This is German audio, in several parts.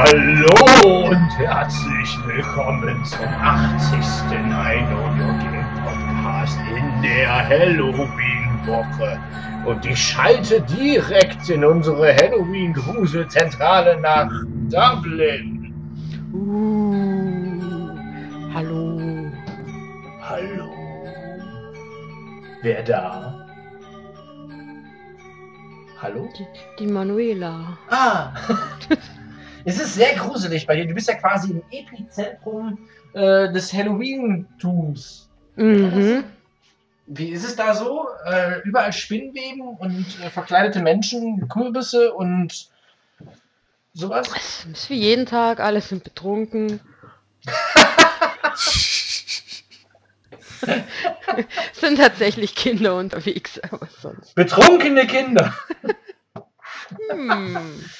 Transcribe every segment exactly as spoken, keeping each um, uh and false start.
Hallo und herzlich willkommen zum achtzigsten I Know Your Game Podcast in der Halloween-Woche. Und ich schalte direkt in unsere Halloween-Gruselzentrale nach Dublin. Uh, hallo. Hallo. Wer da? Hallo? Die, die Manuela. Ah! Es ist sehr gruselig bei dir. Du bist ja quasi im Epizentrum äh, des Halloween-Tums. Mhm. Wie ist es da so? Äh, überall Spinnweben und äh, verkleidete Menschen, Kürbisse und sowas? Es ist wie jeden Tag, alle sind betrunken. Es sind tatsächlich Kinder unterwegs, aber sonst. Betrunkene Kinder! Hm.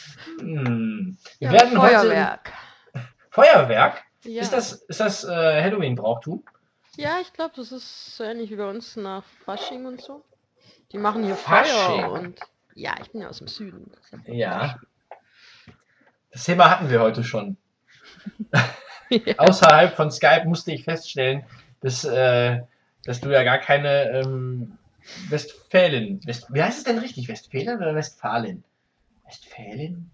Hm. Wir Ja, werden Feuerwerk. Heute... Feuerwerk? Ja, Ist das, ist das äh, Halloween-Brauchtum? ja ich glaube, das ist so ähnlich wie bei uns nach Fasching und so. Die machen hier Fasching? Feuer und... Ja, ich bin ja aus dem Süden. Ja. Das Thema hatten wir heute schon. Ja. Außerhalb von Skype musste ich feststellen, dass, äh, dass du ja gar keine ähm, Westfälin... West, wie heißt es denn richtig? Westfälin oder Westfalen? Westfälin?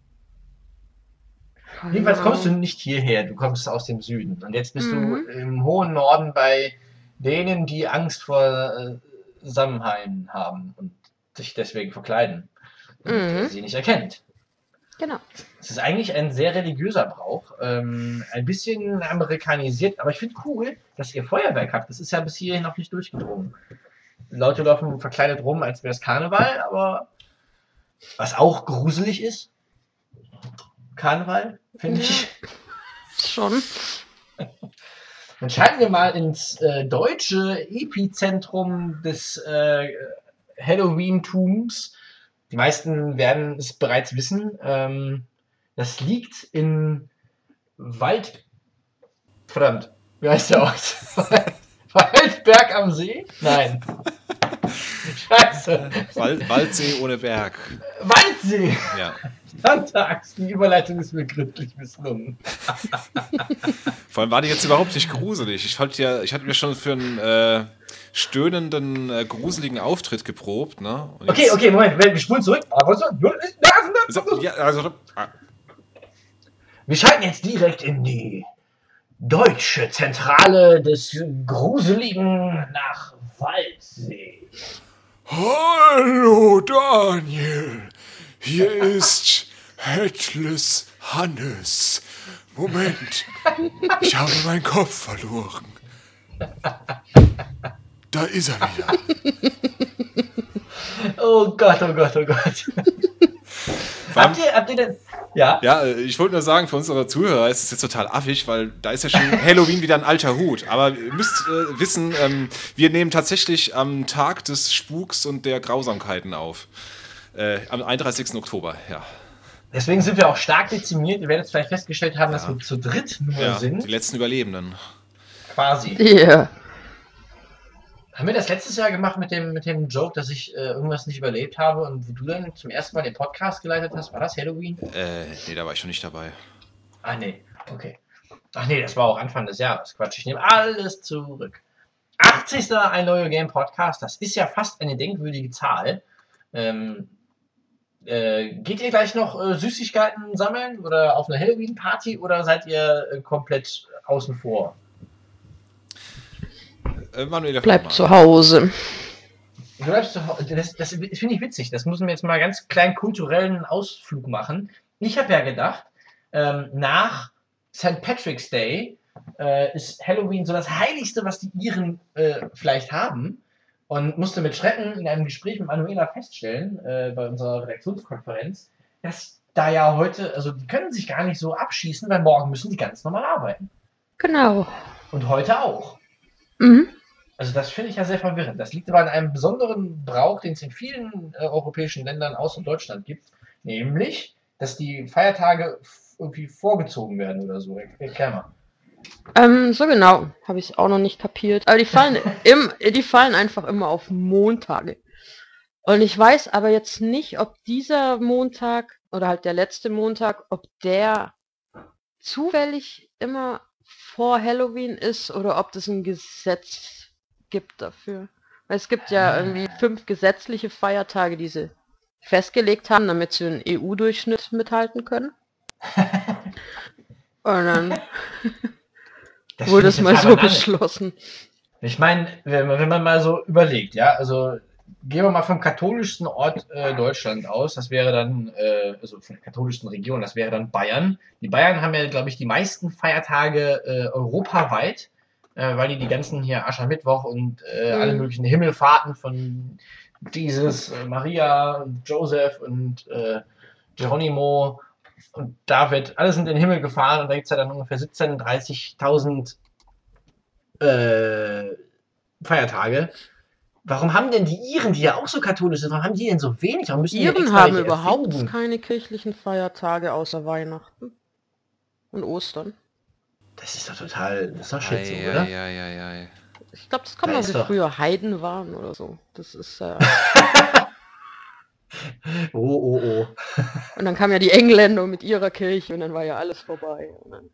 Keine Jedenfalls kommst du Ahnung. nicht hierher, du kommst aus dem Süden. Und jetzt bist Mhm. du im hohen Norden bei denen, die Angst vor äh, Samhain haben und sich deswegen verkleiden. Und Mhm. der sie nicht erkennt. Genau. Es ist eigentlich ein sehr religiöser Brauch, ähm, ein bisschen amerikanisiert, aber ich finde cool, dass ihr Feuerwerk habt. Das ist ja bis hierhin noch nicht durchgedrungen. Die Leute laufen verkleidet rum, als wäre es Karneval, aber was auch gruselig ist, Karneval, finde ich. Schon. Dann schalten wir mal ins äh, deutsche Epizentrum des äh, Halloween-Tums. Die meisten werden es bereits wissen. Ähm, das liegt in Wald... Verdammt, wie heißt der Ort? Waldberg am See? Nein. Scheiße. Wald, Waldsee ohne Berg. Waldsee! Ja. Sonntags, die Überleitung ist mir gründlich misslungen. Vor allem war die jetzt überhaupt nicht gruselig. Ich, fand ja, ich hatte mir schon für einen äh, stöhnenden, äh, gruseligen Auftritt geprobt. Ne? Und Okay, jetzt- okay, Moment, wir spulen zurück. Aber so, So, ja, also, ah, wir schalten jetzt direkt in die deutsche Zentrale des Gruseligen nach Waldsee. Hallo Daniel, hier ist Headless Hannes. Moment, ich habe meinen Kopf verloren. Da ist er wieder. Oh Gott, oh Gott, oh Gott. Habt ihr, habt ihr denn... Ja? Ja, äh, ich wollte nur sagen, für unsere Zuhörer ist es jetzt total affig, weil da ist ja schon Halloween wieder ein alter Hut. Aber ihr müsst äh, wissen, ähm, wir nehmen tatsächlich am Tag des Spuks und der Grausamkeiten auf. Äh, am einunddreißigsten Oktober, ja. Deswegen sind wir auch stark dezimiert. Ihr werdet es vielleicht festgestellt haben, dass Ja. wir zu dritt nur ja sind. die letzten Überlebenden. Quasi. Ja. Haben wir das letztes Jahr gemacht mit dem, mit dem Joke, dass ich äh, irgendwas nicht überlebt habe und wo du dann zum ersten Mal den Podcast geleitet hast? War das Halloween? Äh, nee, da war ich schon nicht dabei. Ah, nee. Okay. Ach nee, das war auch Anfang des Jahres. Quatsch, ich nehme alles zurück. achtzigsten I Know Your Game Podcast, das ist ja fast eine denkwürdige Zahl. Ähm, äh, geht ihr gleich noch äh, Süßigkeiten sammeln oder auf eine Halloween-Party oder seid ihr äh, komplett außen vor? Äh, Manuela, Bleib mal. zu Hause. Du bleibst zu Hause. Das, das finde ich witzig. Das müssen wir jetzt mal ganz kleinen kulturellen Ausflug machen. Ich habe ja gedacht, ähm, nach Sankt Patrick's Day äh, ist Halloween so das Heiligste, was die Iren äh, vielleicht haben. Und musste mit Schrecken in einem Gespräch mit Manuela feststellen, äh, bei unserer Redaktionskonferenz, dass da ja heute, also die können sich gar nicht so abschießen, weil morgen müssen die ganz normal arbeiten. Genau. Und heute auch. Mhm. Also das finde ich ja sehr verwirrend. Das liegt aber an einem besonderen Brauch, den es in vielen äh, europäischen Ländern außer Deutschland gibt, nämlich, dass die Feiertage f- irgendwie vorgezogen werden oder so. Er- Erklär mal. Ähm, so genau. Habe ich auch noch nicht kapiert. Aber die fallen, im, die fallen einfach immer auf Montage. Und ich weiß aber jetzt nicht, ob dieser Montag oder halt der letzte Montag, ob der zufällig immer vor Halloween ist oder ob es ein Gesetz gibt dafür. Weil es gibt ja irgendwie fünf gesetzliche Feiertage, die sie festgelegt haben, damit sie den E U-Durchschnitt mithalten können. Und dann Das wurde finde ich es mal total so Banane. beschlossen. Ich meine, wenn, man- wenn man mal so überlegt, ja, also gehen wir mal vom katholischsten Ort äh, Deutschland aus, das wäre dann, äh, also von der katholischsten Region, das wäre dann Bayern. Die Bayern haben ja, glaube ich, die meisten Feiertage äh, europaweit, äh, weil die die ganzen hier Aschermittwoch und äh, alle Mhm. möglichen Himmelfahrten von Jesus, äh, Maria und Joseph und äh, Geronimo und David, alles sind in den Himmel gefahren und da gibt es ja dann ungefähr siebzehntausend, dreißigtausend äh, Feiertage. Warum haben denn die Iren, die ja auch so katholisch sind, warum haben die denn so wenig? Warum müssen die denn Iren extra haben welche überhaupt erfinden? keine kirchlichen Feiertage außer Weihnachten und Ostern. Das ist doch total, das ist doch shit so, oder? Eieieiei. Ich glaube, das kommt Da noch, ist wie doch- früher Heiden waren oder so. Das ist äh, Oh, oh, oh. und dann kamen ja die Engländer mit ihrer Kirche und dann war ja alles vorbei. Und dann,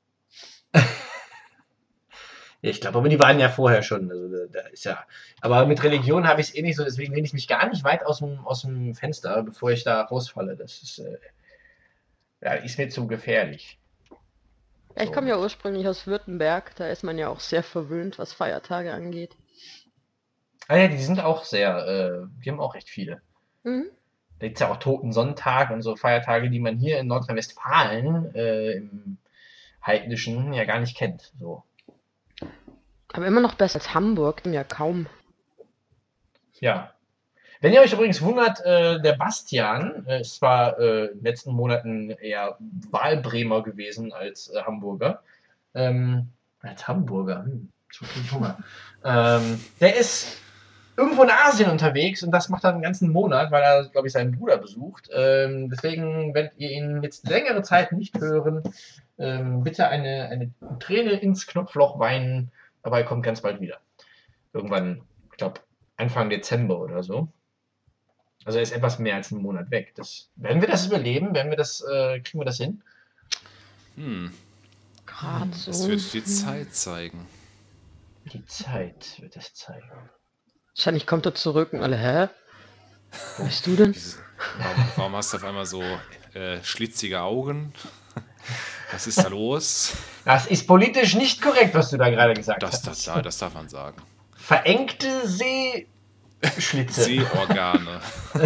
Ja, ich glaube, aber die waren ja vorher schon. Also da, da ist ja. Aber mit Religion habe ich es eh nicht so, deswegen lehne ich mich gar nicht weit aus dem, aus dem Fenster, bevor ich da rausfalle. Das ist, äh, ja, ist mir zu gefährlich. ja, ich So. komme ja ursprünglich aus Württemberg, da ist man ja auch sehr verwöhnt, was Feiertage angeht. Ah ja, die sind auch sehr, äh, die haben auch recht viele. Mhm. Da gibt es ja auch Totensonntag und so Feiertage, die man hier in Nordrhein-Westfalen äh, im Heidnischen ja gar nicht kennt. So. Aber immer noch besser als Hamburg, ja kaum. Ja. Wenn ihr euch übrigens wundert, äh, der Bastian äh, ist zwar äh, in den letzten Monaten eher Wahlbremer gewesen als äh, Hamburger. Ähm, als Hamburger, hm, schon krieg ich Hunger. ähm, der ist irgendwo in Asien unterwegs und das macht er einen ganzen Monat, weil er, glaube ich, seinen Bruder besucht. Ähm, deswegen werdet ihr ihn jetzt längere Zeit nicht hören. Ähm, bitte eine, eine Träne ins Knopfloch weinen, aber er kommt ganz bald wieder. Irgendwann, ich glaube, Anfang Dezember oder so. Also er ist etwas mehr als einen Monat weg. Das, werden wir das überleben? Werden wir das, äh, kriegen wir das hin? Hm, Gerade so. das wird die Zeit zeigen. Die Zeit wird es zeigen. Wahrscheinlich kommt er zurück und alle, hä? Wo bist du denn? Diese, warum, warum hast du auf einmal so äh, schlitzige Augen? Was ist da los? Das ist politisch nicht korrekt, was du da gerade gesagt Das, hast. das, das, das darf man sagen. Verengte Seeschlitze. Sehorgane.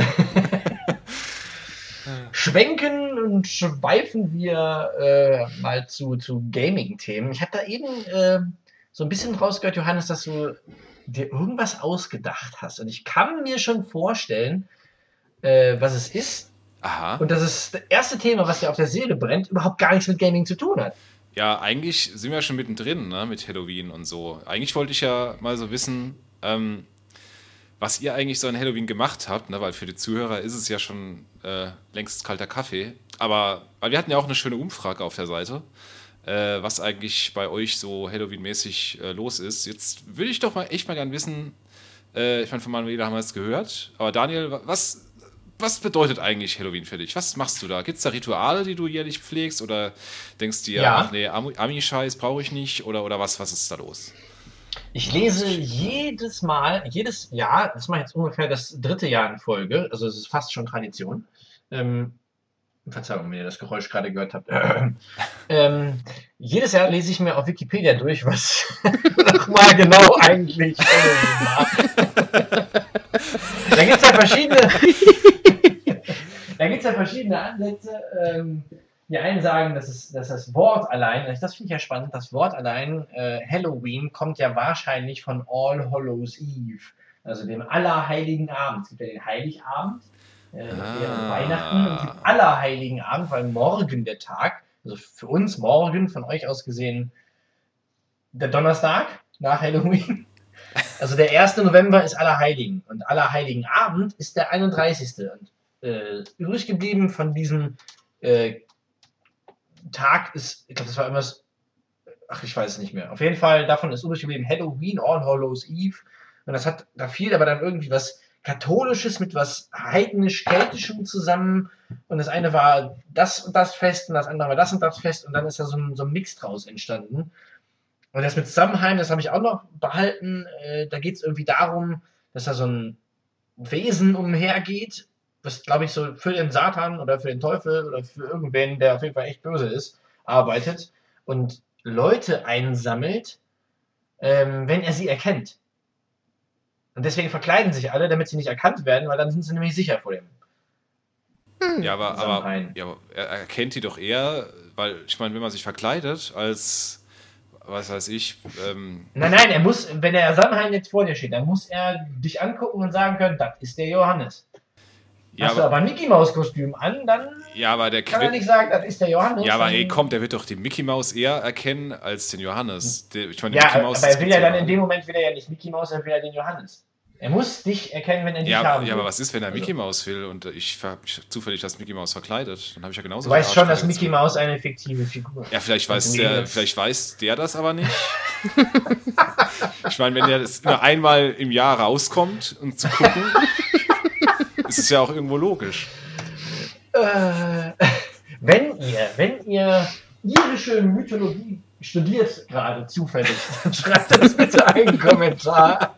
Schwenken und schweifen wir äh, mal zu, zu Gaming-Themen. Ich habe da eben äh, so ein bisschen rausgehört, Johannes, dass du dir irgendwas ausgedacht hast. Und ich kann mir schon vorstellen, äh, was es ist. Aha. Und dass es das erste Thema, was dir auf der Seele brennt, überhaupt gar nichts mit Gaming zu tun hat. Ja, eigentlich sind wir schon mittendrin, ne, mit Halloween und so. Eigentlich wollte ich ja mal so wissen, ähm, was ihr eigentlich so an Halloween gemacht habt, ne, weil für die Zuhörer ist es ja schon äh, längst kalter Kaffee. Aber weil wir hatten ja auch eine schöne Umfrage auf der Seite, äh, was eigentlich bei euch so Halloween-mäßig äh, los ist. Jetzt würde ich doch mal echt mal gern wissen, äh, ich meine, von Manuela haben wir es gehört, aber Daniel, wa- was, was bedeutet eigentlich Halloween für dich? Was machst du da? Gibt es da Rituale, die du jährlich pflegst oder denkst dir, Ja. ach nee, Ami- Ami-Scheiß brauche ich nicht oder, oder was, was ist da los? Ich lese jedes Mal, jedes Jahr, das mache ich jetzt ungefähr das dritte Jahr in Folge, also es ist fast schon Tradition. Ähm, Verzeihung, wenn ihr das Geräusch gerade gehört habt. ähm, jedes Jahr lese ich mir auf Wikipedia durch, was nochmal genau eigentlich Halloween war. Da gibt es ja verschiedene, da gibt's ja verschiedene Ansätze. Ähm, die einen sagen, dass, es, dass das Wort allein, das finde ich ja spannend, das Wort allein, äh, Halloween, kommt ja wahrscheinlich von All Hallows Eve, also dem Allerheiligen Abend. Es gibt ja den Heiligabend, äh, das wäre Ah. Weihnachten, und den Allerheiligen Abend, weil morgen der Tag, also für uns morgen, von euch aus gesehen, der Donnerstag nach Halloween. Also der erste November ist Allerheiligen und Allerheiligen Abend ist der einunddreißigste Und äh, übrig geblieben von diesem äh, Tag ist, ich glaube, das war irgendwas, ach, ich weiß es nicht mehr. Auf jeden Fall, davon ist übrig geblieben Halloween, All Hallows Eve. Und das hat, da fiel aber dann irgendwie was Katholisches mit was heidnisch-keltischem zusammen. Und das eine war das und das Fest und das andere war das und das Fest. Und dann ist da so ein, so ein Mix draus entstanden. Und das mit Samhain, das habe ich auch noch behalten. Äh, da geht es irgendwie darum, dass da so ein Wesen umhergeht, was, glaube ich, so für den Satan oder für den Teufel oder für irgendwen, der auf jeden Fall echt böse ist, arbeitet und Leute einsammelt, ähm, wenn er sie erkennt. Und deswegen verkleiden sich alle, damit sie nicht erkannt werden, weil dann sind sie nämlich sicher vor dem. Ja, aber, aber, Samhain. ja, aber er erkennt die doch eher, weil, ich meine, wenn man sich verkleidet als, was weiß ich, ähm, Nein, nein, er muss, wenn der Samhain jetzt vor dir steht, dann muss er dich angucken und sagen können, das ist der Johannes. ja, Hast du aber, aber ein Mickey-Maus-Kostüm an, dann ja, aber der kann er Quid, nicht sagen, das ist der Johannes. ja, aber dann- ey, komm, der wird doch den Mickey Mouse eher erkennen als den Johannes. Der, ich meine, den Ja, Mickey aber Mouse, er das will gibt's ja dann überall. in dem Moment will er ja nicht Mickey Mouse, er will ja den Johannes. Er muss dich erkennen, wenn er dich Ja, haben ja, aber will. was ist, wenn er Also. Mickey Mouse will und äh, ich habe zufällig das Mickey Mouse verkleidet? Dann habe ich ja genauso Du weißt viel schon, dass Arschkarte Mickey dazu. Mouse eine fiktive Figur ist. Ja, vielleicht weiß, Und der, Mädels. vielleicht weiß der das aber nicht. Ich meine, wenn der das nur einmal im Jahr rauskommt und zu gucken, ist es ja auch irgendwo logisch. Äh, wenn ihr, wenn ihr irische Mythologie studiert gerade zufällig, dann schreibt das bitte einen Kommentar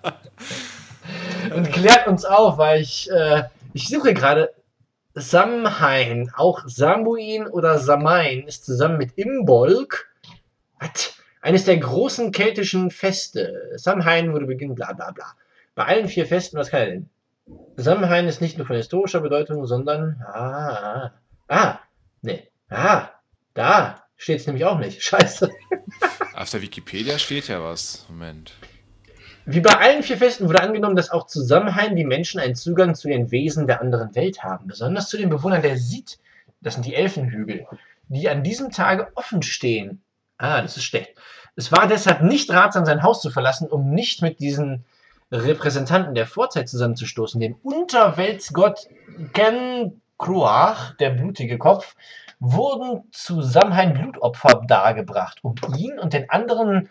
und klärt uns auf, weil ich, äh, ich suche gerade Samhain, auch Samuin oder Samain ist zusammen mit Imbolc was? Eines der großen keltischen Feste. Samhain wurde beginnen, bla bla bla. Bei allen vier Festen, was kann er denn? Samhain ist nicht nur von historischer Bedeutung, sondern. Ah, ah, ah, nee, ah, da steht es nämlich auch nicht. Scheiße. Auf der Wikipedia steht ja was. Moment. Wie bei allen vier Festen wurde angenommen, dass auch zu Samhain die Menschen einen Zugang zu den Wesen der anderen Welt haben, besonders zu den Bewohnern der Sid, das sind die Elfenhügel, die an diesem Tage offen stehen. Ah, das ist schlecht. Es war deshalb nicht ratsam, sein Haus zu verlassen, um nicht mit diesen Repräsentanten der Vorzeit zusammenzustoßen. Dem Unterweltsgott Ken-Kruach, der blutige Kopf, wurden zu Samhain Blutopfer dargebracht, um ihn und den anderen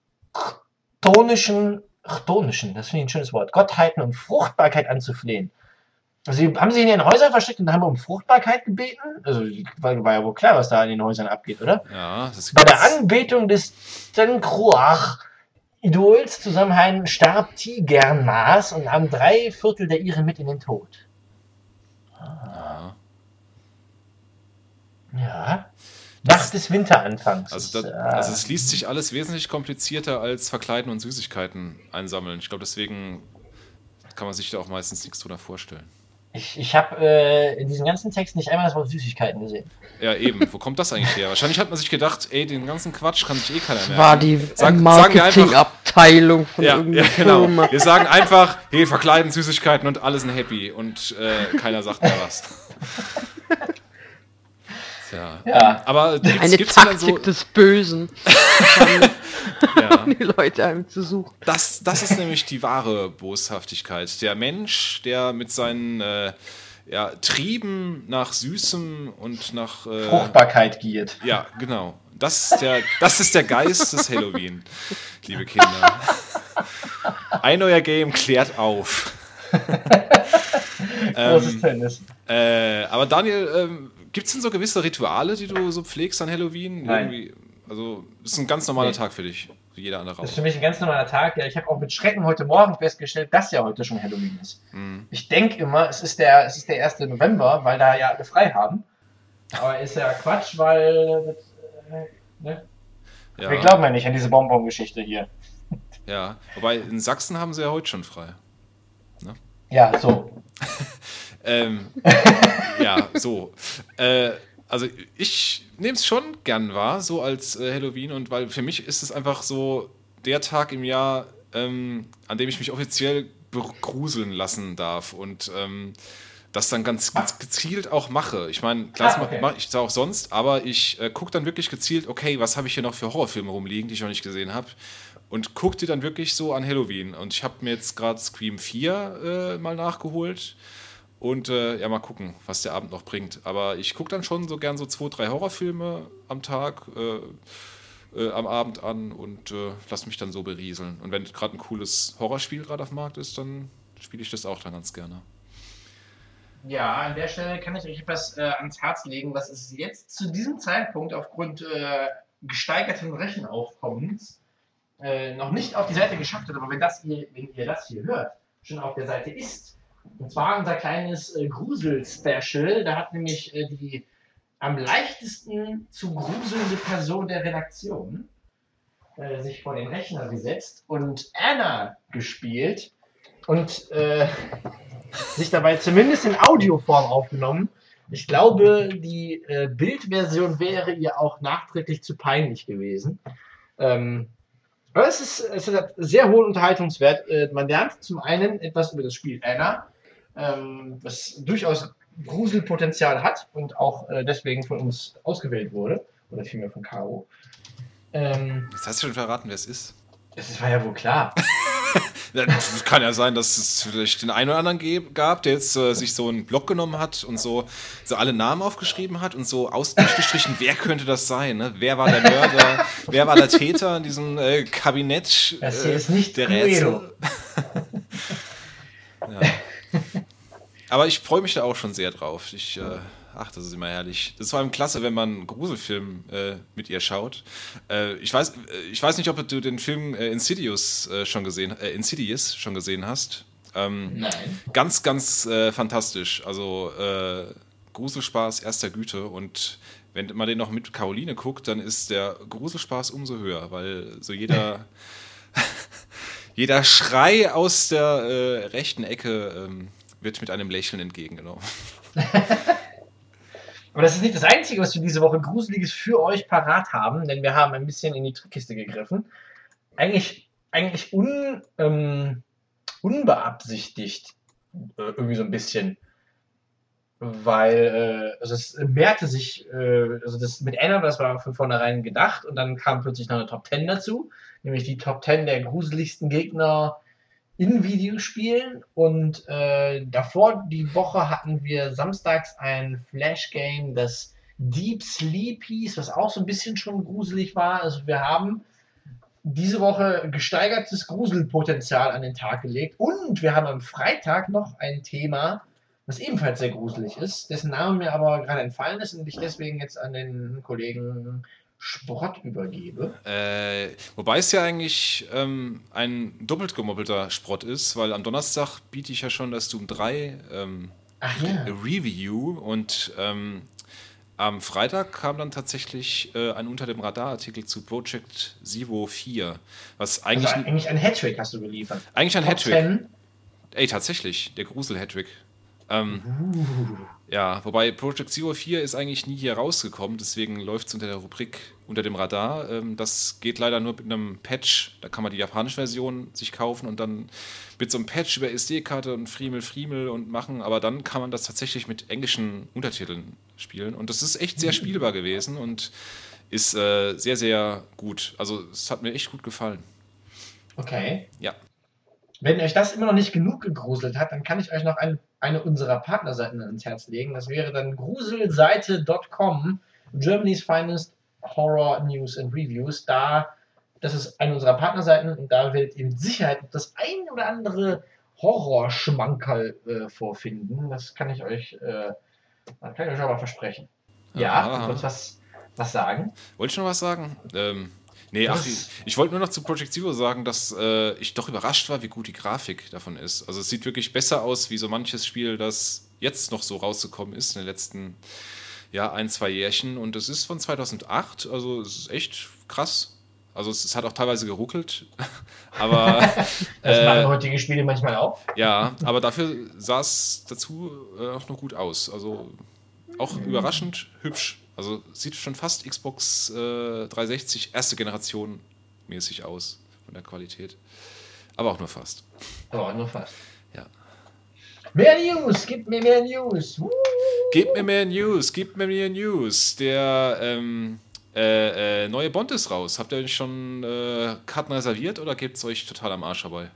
chtonischen, chtonischen, das finde ich ein schönes Wort, Gottheiten um Fruchtbarkeit anzuflehen. Also sie haben sich in ihren Häusern versteckt und haben um Fruchtbarkeit gebeten. Also war, war ja wohl klar, was da in den Häusern abgeht, oder? Ja, das Bei der gibt's. Anbetung des Tenkruach-Idols zu Samhain starb Tigernmas und nahm drei Viertel der Iren mit in den Tod. Ja. Ja. Nach des Winteranfangs. Also, das, Ist, äh, also es liest sich alles wesentlich komplizierter als Verkleiden und Süßigkeiten einsammeln. Ich glaube, deswegen kann man sich da auch meistens nichts drunter vorstellen. ich ich habe äh, in diesem ganzen Text nicht einmal das Wort Süßigkeiten gesehen. Ja, eben. Wo kommt das eigentlich her? Wahrscheinlich hat man sich gedacht, ey, den ganzen Quatsch kann sich eh keiner merken. War die Sag- sagen wir Marketingabteilung von Ja, irgendeiner ja, genau. Firma. Wir sagen einfach, hey, verkleiden Süßigkeiten und alle sind happy und äh, keiner sagt mehr was. Tja. Ja. Aber gibt's, Eine gibt's denn dann Taktik so, des Bösen, ja, die Leute einem zu suchen. das, das ist nämlich die wahre Boshaftigkeit. Der Mensch, der mit seinen äh, ja, Trieben nach Süßem und nach... Äh, Fruchtbarkeit giert. ja, genau. Das ist, der, das ist der Geist des Halloween, liebe Kinder. Ein neuer Game klärt auf. Großes ähm, Tennis. äh, aber Daniel, ähm, gibt es denn so gewisse Rituale, die du so pflegst an Halloween? Nein. Irgendwie, also, es ist ein ganz normaler Nee. Tag für dich, wie jeder andere Das ist auch. für mich ein ganz normaler Tag. Ja, ich habe auch mit Schrecken heute Morgen festgestellt, dass ja heute schon Halloween ist. Mhm. Ich denke immer, es ist, der, es ist der erste November, weil da ja alle frei haben. Aber ist ja Quatsch, weil... Das, äh, ne? Wir Ja, glauben ja nicht an diese Bonbon-Geschichte hier. ja. Wobei, in Sachsen haben sie ja heute schon frei. Ja, so. Ähm, ja, so. Äh, also ich nehme es schon gern wahr, so als äh, Halloween, und weil für mich ist es einfach so der Tag im Jahr, ähm, an dem ich mich offiziell begruseln lassen darf und ähm, das dann ganz gez- gezielt auch mache. Ich meine, klar, das Ah, okay. mache ich da auch sonst, aber ich äh, gucke dann wirklich gezielt, okay, was habe ich hier noch für Horrorfilme rumliegen, die ich noch nicht gesehen habe. Und guck die dann wirklich so an Halloween. Und ich habe mir jetzt gerade Scream vier äh, mal nachgeholt. Und äh, ja, mal gucken, was der Abend noch bringt. Aber ich gucke dann schon so gern so zwei, drei Horrorfilme am Tag, äh, äh, am Abend an und äh, lass mich dann so berieseln. Und wenn gerade ein cooles Horrorspiel gerade auf dem Markt ist, dann spiele ich das auch dann ganz gerne. Ja, an der Stelle kann ich euch etwas äh, ans Herz legen, was es jetzt zu diesem Zeitpunkt aufgrund äh, gesteigerten Rechenaufkommens äh, noch nicht auf die Seite geschafft hat, aber wenn, das ihr, wenn ihr das hier hört, schon auf der Seite ist. Und zwar unser kleines äh, Grusel-Special. Da hat nämlich äh, die am leichtesten zu gruselnde Person der Redaktion äh, sich vor den Rechner gesetzt und Anna gespielt und äh, sich dabei zumindest in Audioform aufgenommen. Ich glaube, die äh, Bildversion wäre ihr auch nachträglich zu peinlich gewesen. Ähm, aber es ist, es hat sehr hohen Unterhaltungswert. Äh, man lernt zum einen etwas über das Spiel Anna, ähm, das durchaus Gruselpotenzial hat und auch äh, deswegen von uns ausgewählt wurde. Oder vielmehr von Caro. Ähm, Jetzt hast du schon verraten, wer es ist. Das war ja wohl klar. Ja, kann ja sein, dass es vielleicht den einen oder anderen ge- gab, der jetzt äh, sich so einen Block genommen hat und so, so alle Namen aufgeschrieben hat und so ausgestrichen, wer könnte das sein? Ne? Wer war der Mörder? Wer war der Täter in diesem äh, Kabinett? Das hier äh, ist nicht der Cluedo. Rätsel? Ja. Aber ich freue mich da auch schon sehr drauf. Ich, äh, ach, das ist immer herrlich. Das ist vor allem klasse, wenn man einen Gruselfilm äh, mit ihr schaut. Äh, ich weiß, ich weiß nicht, ob du den Film äh, Insidious äh, schon gesehen, äh, Insidious schon gesehen hast. Ähm, Nein. Ganz, ganz äh, fantastisch. Also äh, Gruselspaß erster Güte. Und wenn man den noch mit Caroline guckt, dann ist der Gruselspaß umso höher, weil so jeder jeder Schrei aus der äh, rechten Ecke ähm, wird mit einem Lächeln entgegengenommen. Aber das ist nicht das Einzige, was wir diese Woche Gruseliges für euch parat haben, denn wir haben ein bisschen in die Trickkiste gegriffen. Eigentlich, eigentlich un, ähm, unbeabsichtigt, äh, irgendwie so ein bisschen. Weil, äh, also es mehrte sich, äh, also das mit Anna, das war von vornherein gedacht und dann kam plötzlich noch eine Top Ten dazu, nämlich die Top Ten der gruseligsten Gegner in Videospielen und äh, davor die Woche hatten wir samstags ein Flash-Game, das Deep Sleep hieß, was auch so ein bisschen schon gruselig war. Also wir haben diese Woche gesteigertes Gruselpotenzial an den Tag gelegt und wir haben am Freitag noch ein Thema, was ebenfalls sehr gruselig ist, dessen Name mir aber gerade entfallen ist und ich deswegen jetzt an den Kollegen Sprott übergebe. Äh, wobei es ja eigentlich ähm, ein doppelt gemoppelter Sprott ist, weil am Donnerstag biete ich ja schon das Doom drei ähm, Ach ja. Review und ähm, am Freitag kam dann tatsächlich äh, ein Unter dem Radar-Artikel zu Project Zero vier, was eigentlich, Also eigentlich ein Hattrick hast du geliefert. eigentlich ein Top Hattrick. zehn. Ey, tatsächlich, der Grusel-Hattrick. Ähm, Uh. Ja, wobei Project Zero vier ist eigentlich nie hier rausgekommen, deswegen läuft es unter der Rubrik Unter dem Radar. Ähm, das geht leider nur mit einem Patch, da kann man die japanische Version sich kaufen und dann mit so einem Patch über S D-Karte und Friemel, Friemel und machen, aber dann kann man das tatsächlich mit englischen Untertiteln spielen und das ist echt sehr spielbar gewesen und ist äh, sehr, sehr gut. Also es hat mir echt gut gefallen. Okay. Ja. Wenn euch das immer noch nicht genug gegruselt hat, dann kann ich euch noch ein, eine unserer Partnerseiten ans Herz legen. Das wäre dann gruselseite Punkt com, Germany's Finest Horror News and Reviews. Da, das ist eine unserer Partnerseiten und da werdet ihr mit Sicherheit das ein oder andere Horrorschmankerl äh, vorfinden. Das kann ich euch, äh, das kann ich euch aber versprechen. Ja, Aha. du wolltest was, was sagen? Wollte ich noch was sagen? Ähm, nee, ach, Was? ich, ich wollte nur noch zu Project Zero sagen, dass äh, ich doch überrascht war, wie gut die Grafik davon ist. Also es sieht wirklich besser aus, wie so manches Spiel, das jetzt noch so rausgekommen ist in den letzten ja, ein, zwei Jährchen. Und es ist von zweitausendacht, also es ist echt krass. Also es, es hat auch teilweise geruckelt, aber Das äh, machen heutige Spiele manchmal auch. ja, aber dafür sah es dazu äh, auch noch gut aus. Also auch überraschend hübsch. Also sieht schon fast Xbox äh, dreihundertsechzig erste Generation mäßig aus von der Qualität. Aber auch nur fast. Aber auch nur fast. Ja. Mehr News, gib mir mehr News. Woo. Gebt mir mehr News, gebt mir mehr News. Der ähm, äh, äh, neue Bond ist raus. Habt ihr euch schon äh, Karten reserviert oder gebt es euch total am Arsch dabei?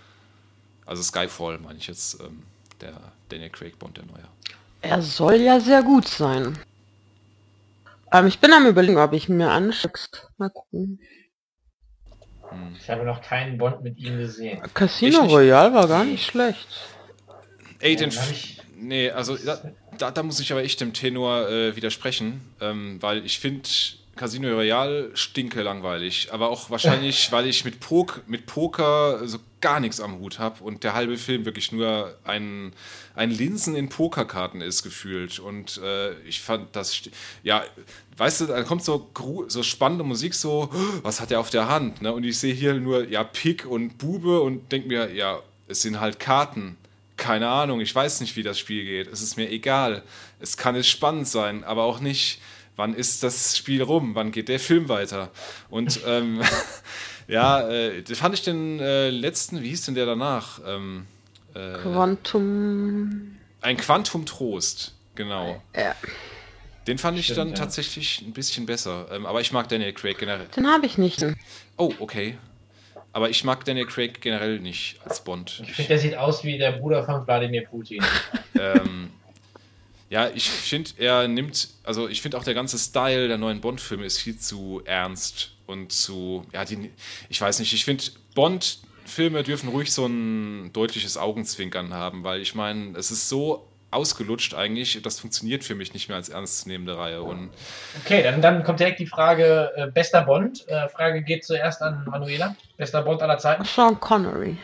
Also Skyfall meine ich jetzt, ähm, der Daniel Craig Bond, der neue. Er soll ja sehr gut sein. Ähm, ich bin am Überlegen, ob ich mir anschaue. Mal gucken. Ich habe noch keinen Bond mit ihm gesehen. Casino nicht. Royale war gar nicht schlecht. Ey, den. Den hab ich- Nee, also da, da, da muss ich aber echt dem Tenor äh, widersprechen, ähm, weil ich finde Casino Royale stinke langweilig, aber auch wahrscheinlich, weil ich mit, Pok mit Poker so gar nichts am Hut habe und der halbe Film wirklich nur ein, ein Linsen in Pokerkarten ist gefühlt und äh, ich fand das, st- ja, weißt du, da kommt so, gru- so spannende Musik, so, was hat er auf der Hand, ne? Und ich sehe hier nur, ja, Pik und Bube und denke mir, ja, es sind halt Karten. Keine Ahnung, ich weiß nicht, wie das Spiel geht. Es ist mir egal. Es kann jetzt spannend sein, aber auch nicht, wann ist das Spiel rum, wann geht der Film weiter. Und ähm, ja, äh, das fand ich den äh, letzten, wie hieß denn der danach? Ähm, äh, Quantum. ein Quantum Trost, genau. Ja. Den fand ich Stimmt, dann ja. tatsächlich ein bisschen besser. Ähm, aber ich mag Daniel Craig generell. Den habe ich nicht. Oh, okay. Aber ich mag Daniel Craig generell nicht als Bond. Ich finde, der sieht aus wie der Bruder von Wladimir Putin. ähm, ja, ich finde, er nimmt, also ich finde auch der ganze Style der neuen Bond-Filme ist viel zu ernst und zu, ja, die, ich weiß nicht, ich finde, Bond-Filme dürfen ruhig so ein deutliches Augenzwinkern haben, weil ich meine, es ist so ausgelutscht eigentlich, das funktioniert für mich nicht mehr als ernstzunehmende Reihe. Und Okay, dann, dann kommt direkt die Frage, äh, bester Bond. Äh, Frage geht zuerst an Manuela. Bester Bond aller Zeiten. Sean Connery.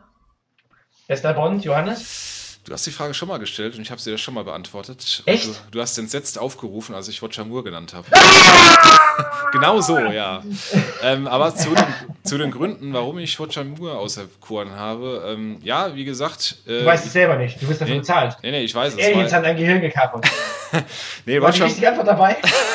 Bester Bond, Johannes. du hast die Frage schon mal gestellt und ich habe sie ja schon mal beantwortet. Echt? Du, du hast entsetzt aufgerufen, als ich Roger Moore genannt habe. Genau so, ja. Ähm, aber zu den, zu den Gründen, warum ich Roger Moore auserkoren habe, ähm, ja, wie gesagt. Äh, Du weißt es selber nicht. Du wirst dafür nee, bezahlt. Nee, nee, ich weiß es. Aliens weil- haben dein Gehirn gekapert. nee, War die Roger, richtige Antwort dabei?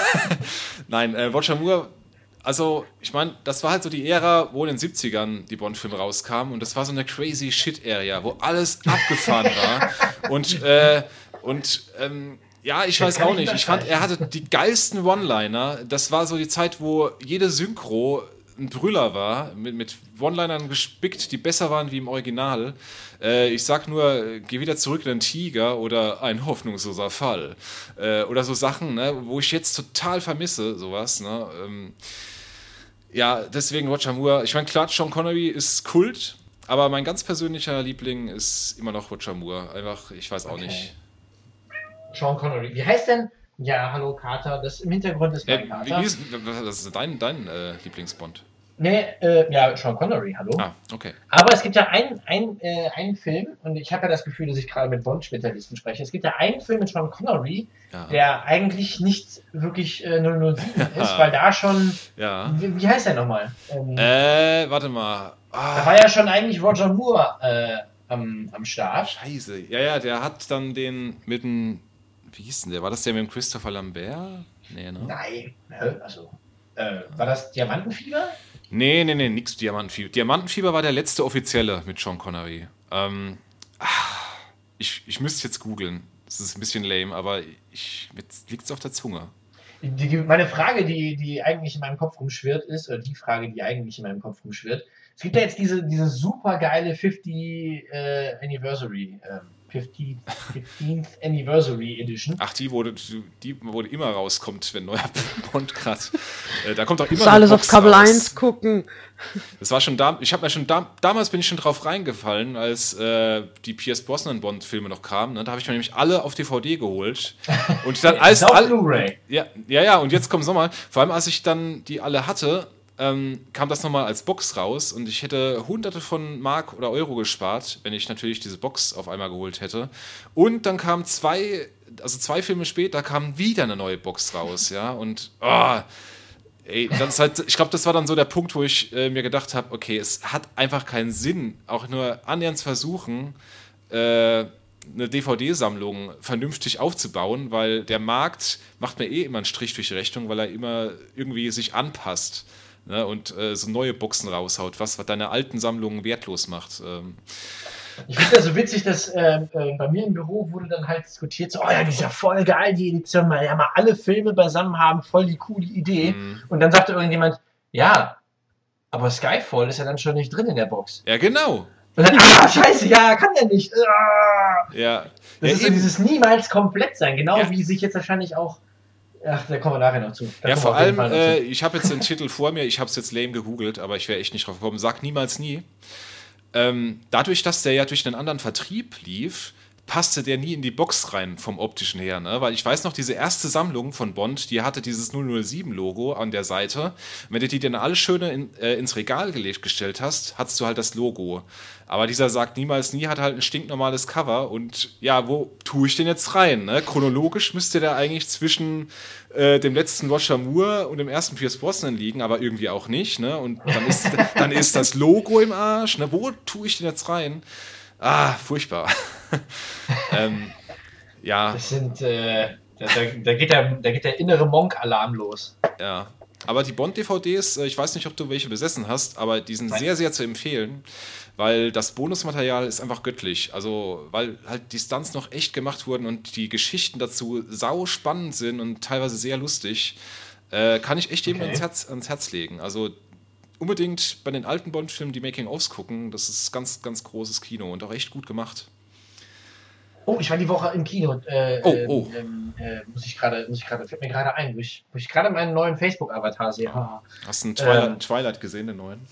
nein, äh, Roger Moore, also ich meine, das war halt so die Ära, wo in den siebzigern die Bond-Filme rauskamen und das war so eine crazy Shit-Area, wo alles abgefahren war und, äh, und ähm, ja, ich weiß kann auch ich nicht. Ich fand, er hatte die geilsten One-Liner. Das war so die Zeit, wo jede Synchro ein Brüller war, mit, mit One-Linern gespickt, die besser waren wie im Original. Äh, ich sag nur, äh, geh wieder zurück in den Tiger oder ein hoffnungsloser Fall. Äh, oder so Sachen, ne, wo ich jetzt total vermisse, sowas. Ne? Ähm, ja, deswegen Roger Moore. Ich meine, klar, Sean Connery ist Kult, aber mein ganz persönlicher Liebling ist immer noch Roger Moore. Einfach, ich weiß auch Okay. nicht. Sean Connery. Wie heißt denn? Ja, hallo Kater. Das im Hintergrund ist Ja, mein wie, Kater. wie ist, das ist dein, dein äh, Lieblingsbond. Nee, äh, ja, Sean Connery, hallo. Ah, okay. Aber es gibt ja einen, einen, äh, einen Film, und ich habe ja das Gefühl, dass ich gerade mit Bond-Spezialisten spreche. Es gibt ja einen Film mit Sean Connery, Ja. der eigentlich nicht wirklich äh, null null sieben ist, weil da schon. Ja. Wie, wie heißt der nochmal? Ähm, Äh, warte mal. Da Ah, war ja schon eigentlich Roger Moore äh, am, am Start. Scheiße. Ja, ja, der hat dann den mit dem. Wie hieß denn der? War das der mit dem Christopher Lambert? Nee, ne? Nein, hä? Also, äh, war das Diamantenfieber? Nee, nee, nee, nix Diamantenfieber. Diamantenfieber war der letzte offizielle mit Sean Connery. Ähm, ah, ich, ich müsste jetzt googeln. Das ist ein bisschen lame, aber ich, jetzt liegt es auf der Zunge. Die, die, meine Frage, die, die eigentlich in meinem Kopf rumschwirrt, ist, oder die Frage, die eigentlich in meinem Kopf rumschwirrt, es gibt ja jetzt diese, diese super geile fünfzig äh, Anniversary, äh, fünfzig, fünfzehnte Anniversary Edition. Ach, die, wo, die, wo immer rauskommt, wenn neuer Bond gerade. Äh, da kommt auch immer Muss eine alles auf Box Kabel raus. eins gucken. Das war schon da. Ich habe mir schon da, damals bin ich schon drauf reingefallen, als äh, die Pierce Brosnan Bond Filme noch kamen. Ne? Da habe ich mir nämlich alle auf D V D geholt und dann als Auf all, Blu-ray. ja, ja, ja. Und jetzt kommt Sommer. Vor allem als ich dann die alle hatte, ähm, kam das nochmal als Box raus und ich hätte Hunderte von Mark oder Euro gespart, wenn ich natürlich diese Box auf einmal geholt hätte. Und dann kamen zwei, also zwei Filme später kam wieder eine neue Box raus, ja. Und oh, ey, das ist halt, ich glaube, das war dann so der Punkt, wo ich äh, mir gedacht habe, okay, es hat einfach keinen Sinn, auch nur annähernd zu versuchen, äh, eine D V D-Sammlung vernünftig aufzubauen, weil der Markt macht mir eh immer einen Strich durch die Rechnung, weil er immer irgendwie sich anpasst, ne, und äh, so neue Boxen raushaut, was, was deine alten Sammlungen wertlos macht. Ähm, Ich finde das so witzig, dass äh, äh, bei mir im Büro wurde dann halt diskutiert, so, oh ja, die ist ja voll geil, die Edition, mal, ja, mal alle Filme beisammen haben, voll die coole Idee. Mhm. Und dann sagte irgendjemand, ja, aber Skyfall ist ja dann schon nicht drin in der Box. ja, genau. Und dann, ah, scheiße, ja, kann der nicht. Ah. Ja, Das ja, ist so eben. dieses niemals komplett sein, genau Ja. wie sich jetzt wahrscheinlich auch Ach, da kommen wir nachher noch zu. Da Ja, kommen wir vor auf jeden allem, Fall noch äh, zu. ich habe jetzt den Titel vor mir, ich habe es jetzt lame gegoogelt, aber ich wäre echt nicht drauf gekommen. Sag niemals nie. Ähm, dadurch, dass der ja durch einen anderen Vertrieb lief, passte der nie in die Box rein vom optischen her, ne? Weil ich weiß noch, diese erste Sammlung von Bond, die hatte dieses null null sieben-Logo an der Seite. Und wenn du die dann alle schön in, äh, ins Regal gelegt gestellt hast, hattest du halt das Logo. Aber dieser Sagt niemals nie hat halt ein stinknormales Cover und ja, wo tue ich den jetzt rein? Ne? Chronologisch müsste der eigentlich zwischen äh, dem letzten Roger Moore und dem ersten Pierce Brosnan liegen, aber irgendwie auch nicht. Ne? Und dann ist, dann ist das Logo im Arsch. Ne? Wo tue ich den jetzt rein? Ah, furchtbar. ähm, ja. Das sind, äh, da, da, da, geht der, da geht der innere Monk-Alarm los. Ja. Aber die Bond-D V Ds, äh, ich weiß nicht, ob du welche besessen hast, aber die sind Nein. sehr, sehr zu empfehlen, weil das Bonusmaterial ist einfach göttlich. Also, weil halt die Stunts noch echt gemacht wurden und die Geschichten dazu sau spannend sind und teilweise sehr lustig, äh, kann ich echt jedem Okay. ans Herz, ans Herz legen. Also, unbedingt bei den alten Bond-Filmen die Making-ofs gucken. Das ist ganz, ganz großes Kino und auch echt gut gemacht. Oh, ich war die Woche im Kino. Äh, Oh, oh. Ähm, äh, muss ich gerade, muss ich gerade, fällt mir gerade ein, wo ich, wo ich gerade meinen neuen Facebook-Avatar sehe. Ah. Hast du einen Twilight, Ähm. Twilight gesehen, den neuen?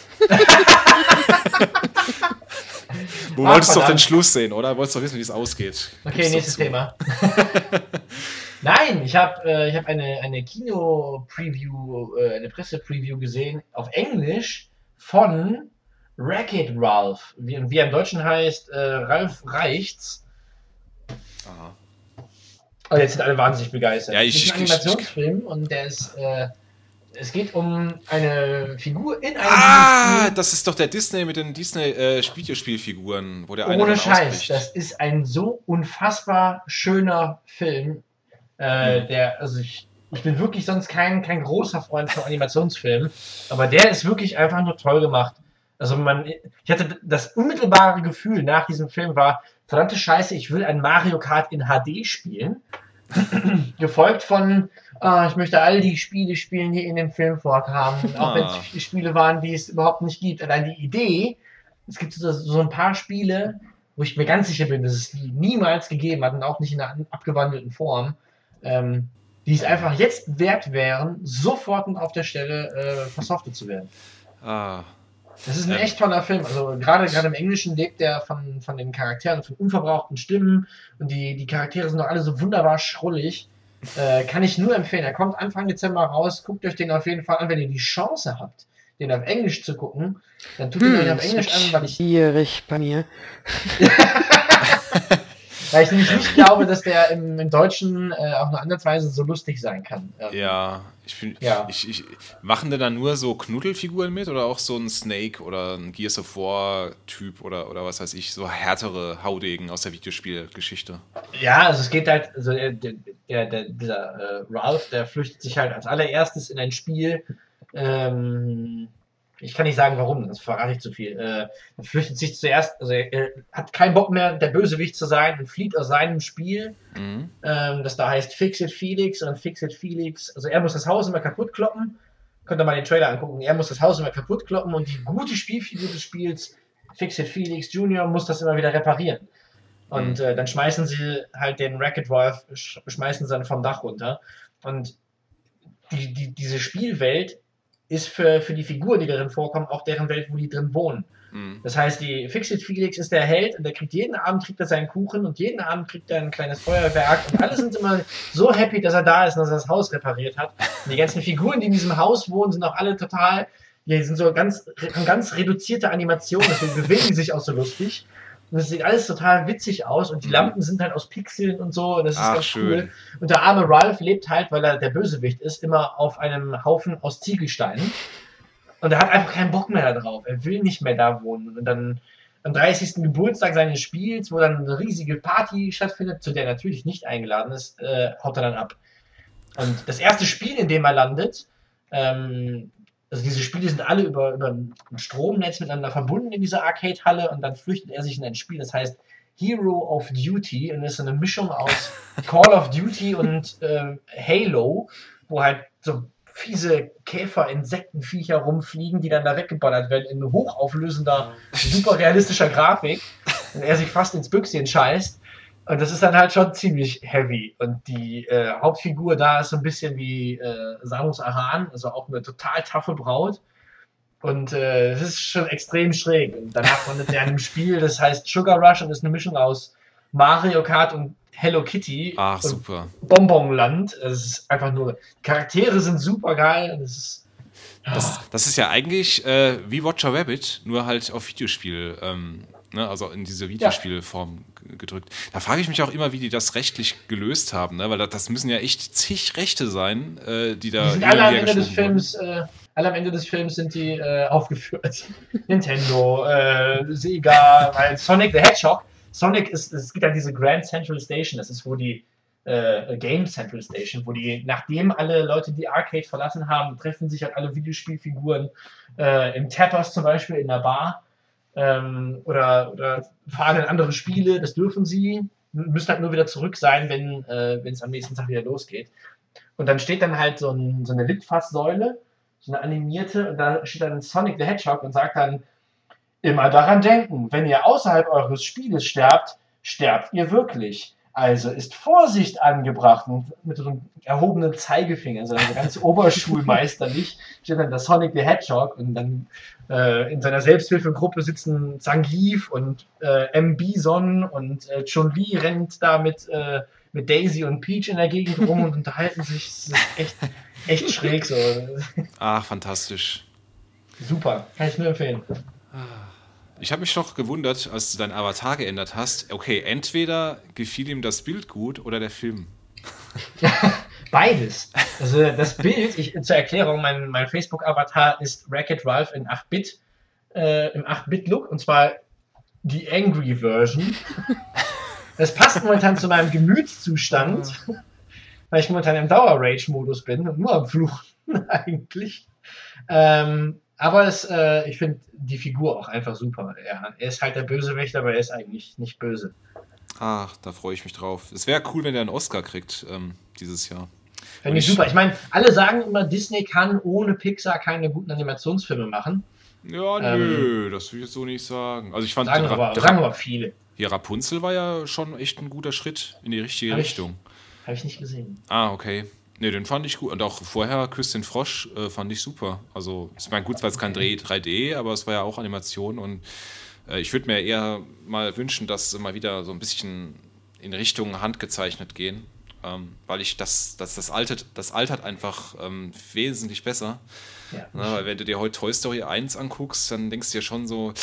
Du Ach, wolltest doch verdammt. den Schluss sehen, oder? Wolltest doch wissen, wie es ausgeht. Okay, Gib's doch nächstes zu. Thema. Nein, ich habe äh, ich hab eine, eine Kino-Preview, äh, eine Presse-Preview gesehen auf Englisch von Wreck-It Ralph, wie, wie er im Deutschen heißt, äh, Ralf Reichts. Aha. Und jetzt sind alle wahnsinnig begeistert. Ja, Es ich- ist ein ich- Animationsfilm und der ist, äh, es geht um eine Figur in einem Ah, Videospiel. das ist doch der Disney mit den Disney-Videospielfiguren, wo der eine Ohne dann Scheiß, ausbricht. das ist ein so unfassbar schöner Film. Äh, Mhm. der, also ich, ich bin wirklich sonst kein, kein großer Freund von Animationsfilmen, aber der ist wirklich einfach nur toll gemacht. Also man, ich hatte das unmittelbare Gefühl nach diesem Film war, verdammte Scheiße, ich will ein Mario Kart in H D spielen. Gefolgt von, ah, ich möchte all die Spiele spielen, die in dem Film vorkamen, auch wenn Ah. es Spiele waren, die es überhaupt nicht gibt. Allein die Idee, es gibt so, so ein paar Spiele, wo ich mir ganz sicher bin, dass es die niemals gegeben hat und auch nicht in einer abgewandelten Form, ähm, die es einfach jetzt wert wären, sofort und auf der Stelle äh, versoftet zu werden. Ah, Das ist ein Ähm. echt toller Film. Also gerade gerade im Englischen lebt er von, von den Charakteren, von unverbrauchten Stimmen und die, die Charaktere sind doch alle so wunderbar schrullig. Äh, kann ich nur empfehlen. Er kommt Anfang Dezember raus. Guckt euch den auf jeden Fall an, wenn ihr die Chance habt, den auf Englisch zu gucken. Dann tut ihn euch auf das Englisch wird an, weil ich, schwierig bei mir. weil ich nämlich nicht glaube, dass der im, im Deutschen äh, auch nur ansatzweise so lustig sein kann. Ähm, ja. Ich bin, Ja. ich, ich, machen denn da nur so Knuddelfiguren mit oder auch so ein Snake oder ein Gears of War Typ oder, oder was weiß ich, so härtere Haudegen aus der Videospielgeschichte? Ja, also es geht halt, also der, der, der, dieser äh, Ralph, der flüchtet sich halt als allererstes in ein Spiel. Ähm, ich kann nicht sagen, warum, das verrate ich zu viel. Äh, er flüchtet sich zuerst, also er, er hat keinen Bock mehr, der Bösewicht zu sein und flieht aus seinem Spiel, Mhm. ähm, das da heißt Fix-It Felix und Fix-It Felix. Also er muss das Haus immer kaputt kloppen. Könnt ihr mal den Trailer angucken. Er muss das Haus immer kaputt kloppen und die gute Spielfigur des Spiels, Fix-It Felix Junior, muss das immer wieder reparieren. Und äh, dann schmeißen sie halt den Wreck-It Ralph, sch schmeißen sie dann vom Dach runter. Und die, die, diese Spielwelt ist für, für die Figuren, die darin vorkommen, auch deren Welt, wo die drin wohnen. Mhm. Das heißt, die Fix-It Felix ist der Held und der kriegt jeden Abend kriegt er seinen Kuchen und jeden Abend kriegt er ein kleines Feuerwerk und alle sind immer so happy, dass er da ist und dass er das Haus repariert hat. Und die ganzen Figuren, die in diesem Haus wohnen, sind auch alle total, die sind so ganz, haben ganz reduzierte Animationen, deswegen bewegen die sich auch so lustig. Und es sieht alles total witzig aus und die Lampen sind halt aus Pixeln und so und das ist Ach, ganz schön. cool. Und der arme Ralph lebt halt, weil er der Bösewicht ist, immer auf einem Haufen aus Ziegelsteinen. Und er hat einfach keinen Bock mehr darauf. Er will nicht mehr da wohnen. Und dann am dreißigsten Geburtstag seines Spiels, wo dann eine riesige Party stattfindet, zu der er natürlich nicht eingeladen ist, äh, haut er dann ab. Und das erste Spiel, in dem er landet, ähm, also diese Spiele sind alle über, über ein Stromnetz miteinander verbunden in dieser Arcade-Halle und dann flüchtet er sich in ein Spiel, das heißt Hero of Duty und ist so eine Mischung aus Call of Duty und ähm, Halo, wo halt so fiese Käfer, Insektenviecher rumfliegen, die dann da weggeballert werden in hochauflösender, super realistischer Grafik und er sich fast ins Büchschen scheißt. Und das ist dann halt schon ziemlich heavy. Und die äh, Hauptfigur da ist so ein bisschen wie äh, Samus Aran, also auch eine total taffe Braut. Und äh, das ist schon extrem schräg. Und danach landet er in einem Spiel, das heißt Sugar Rush und ist eine Mischung aus Mario Kart und Hello Kitty. Ach, und super. Bonbonland. Es ist einfach nur, Charaktere sind super geil. Und es ist, Das, das ist ja eigentlich äh, wie Roger Rabbit, nur halt auf Videospiel, ähm, ne, also in diese Videospielform g- gedrückt. Da frage ich mich auch immer, wie die das rechtlich gelöst haben, ne? Weil das, das müssen ja echt zig Rechte sein, äh, die da Die sind alle am irgendwie Ende des geschoben wurden. Films, äh, alle am Ende des Films sind die äh, aufgeführt. Nintendo, äh, Sega, weil Sonic the Hedgehog, Sonic ist, es gibt ja diese Grand Central Station, das ist wo die äh, Game Central Station, wo die, nachdem alle Leute die Arcade verlassen haben, treffen sich halt alle Videospielfiguren äh, im Tappers zum Beispiel in der Bar ähm, oder, oder fahren in andere Spiele, das dürfen sie, müssen halt nur wieder zurück sein, wenn äh, wenn es am nächsten Tag wieder losgeht. Und dann steht dann halt so, ein, so eine Litfaßsäule, so eine animierte, und da steht dann Sonic the Hedgehog und sagt dann, immer daran denken, wenn ihr außerhalb eures Spieles sterbt, sterbt ihr wirklich. Also ist Vorsicht angebracht. Und mit so einem erhobenen Zeigefinger, also ganz oberschulmeisterlich, steht dann der Sonic the Hedgehog und dann äh, in seiner Selbsthilfegruppe sitzen Zangief und äh, M. Bison und äh, Chun-Li rennt da mit, äh, mit Daisy und Peach in der Gegend rum und unterhalten sich. Das ist echt, echt schräg so. Ach, fantastisch. Super, kann ich nur empfehlen. Ich habe mich noch gewundert, als du deinen Avatar geändert hast. Okay, entweder gefiel ihm das Bild gut oder der Film. Beides. Also das Bild, ich, zur Erklärung, mein, mein Facebook-Avatar ist Wreck-It Ralph in acht Bit, äh, im acht Bit Look, und zwar die Angry Version. Das passt momentan zu meinem Gemütszustand, weil ich momentan im Dauer-Rage-Modus bin und nur am Fluchen eigentlich. Ähm, aber es, äh, ich finde die Figur auch einfach super. Er, er ist halt der Bösewicht, aber er ist eigentlich nicht böse. Ach, da freue ich mich drauf. Es wäre cool, wenn er einen Oscar kriegt ähm, dieses Jahr. Finde ich ich- super. Ich meine, alle sagen immer, Disney kann ohne Pixar keine guten Animationsfilme machen. Ja, nö, das will ich jetzt so nicht sagen. Also ich fand, Sagen Ra- aber, Ra- sagen aber viele. hier Rapunzel war ja schon echt ein guter Schritt in die richtige Hab ich- Richtung. Habe ich nicht gesehen. Ah, okay. Ne, den fand ich gut. Und auch vorher Küsschen Frosch äh, fand ich super. Also, ich meine, gut, es war jetzt kein drei D, aber es war ja auch Animation. Und äh, ich würde mir eher mal wünschen, dass sie mal wieder so ein bisschen in Richtung handgezeichnet gehen. Ähm, weil ich das, das, das altert, das altert einfach ähm, wesentlich besser. Ja. Ne, weil wenn du dir heute Toy Story eins anguckst, dann denkst du dir schon so,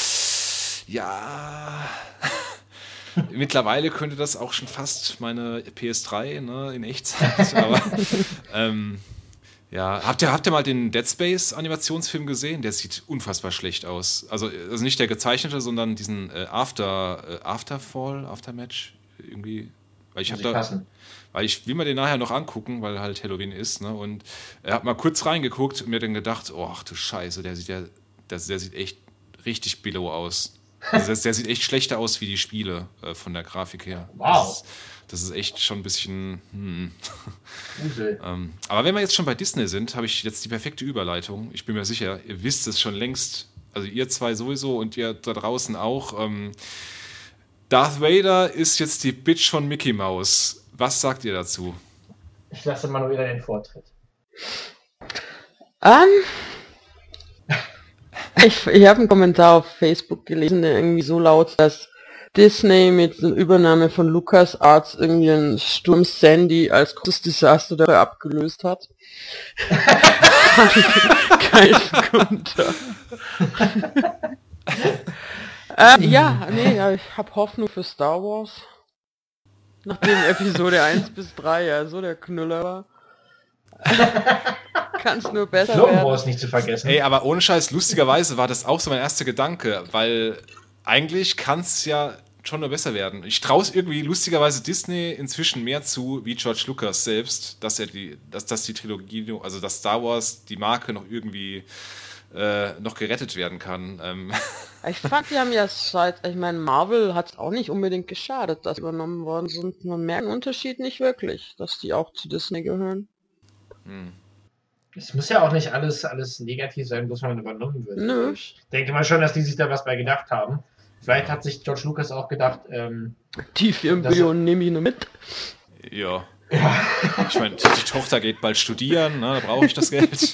ja, mittlerweile könnte das auch schon fast meine P S drei, ne, in Echtzeit, aber ähm, ja, habt ihr, habt ihr mal den Dead Space Animationsfilm gesehen? Der sieht unfassbar schlecht aus. Also, also nicht der gezeichnete, sondern diesen äh, After, äh, Afterfall, Aftermatch, irgendwie. Weil ich Muss habe ich da, passen. weil ich will mir den nachher noch angucken, weil halt Halloween ist, ne? Und er hat mal kurz reingeguckt und mir dann gedacht, oh, ach du Scheiße, der sieht ja, der, der sieht echt richtig billow aus. Also der, der sieht echt schlechter aus wie die Spiele äh, von der Grafik her. Wow. Das ist, das ist echt schon ein bisschen. Hm. Grusel. ähm, aber wenn wir jetzt schon bei Disney sind, habe ich jetzt die perfekte Überleitung. Ich bin mir sicher, ihr wisst es schon längst. Also ihr zwei sowieso und ihr da draußen auch. Ähm, Darth Vader ist jetzt die Bitch von Mickey Mouse. Was sagt ihr dazu? Ich lasse Manuela den Vortritt. Ähm, ich ich habe einen Kommentar auf Facebook gelesen, der irgendwie so laut, dass Disney mit der Übernahme von LucasArts irgendwie einen Sturm Sandy als großes Desaster dabei abgelöst hat. Kein Kommentar. äh, ja, nee, ja, ich habe Hoffnung für Star Wars. Nachdem Episode eins bis drei ja so der Knüller war. Kann es nur besser Clone werden. Wars nicht zu vergessen. Ey, aber ohne Scheiß, lustigerweise war das auch so mein erster Gedanke, weil eigentlich kann es ja schon nur besser werden. Ich traue es irgendwie lustigerweise Disney inzwischen mehr zu, wie George Lucas selbst, dass er die, dass, dass die Trilogie, also dass Star Wars, die Marke noch irgendwie äh, noch gerettet werden kann. Ähm, Ich fand, die haben ja seit, ich meine, Marvel hat auch nicht unbedingt geschadet, dass sie übernommen worden sind. Man merkt den Unterschied nicht wirklich, dass die auch zu Disney gehören. Es muss ja auch nicht alles, alles negativ sein, bloß weil man übernommen wird. Nö. Ich denke mal schon, dass die sich da was bei gedacht haben. Vielleicht hat sich George Lucas auch gedacht, ähm, Die vier Das- Millionen nehme ich nur mit. Ja. Ich meine, die Tochter geht bald studieren, ne, da brauche ich das Geld.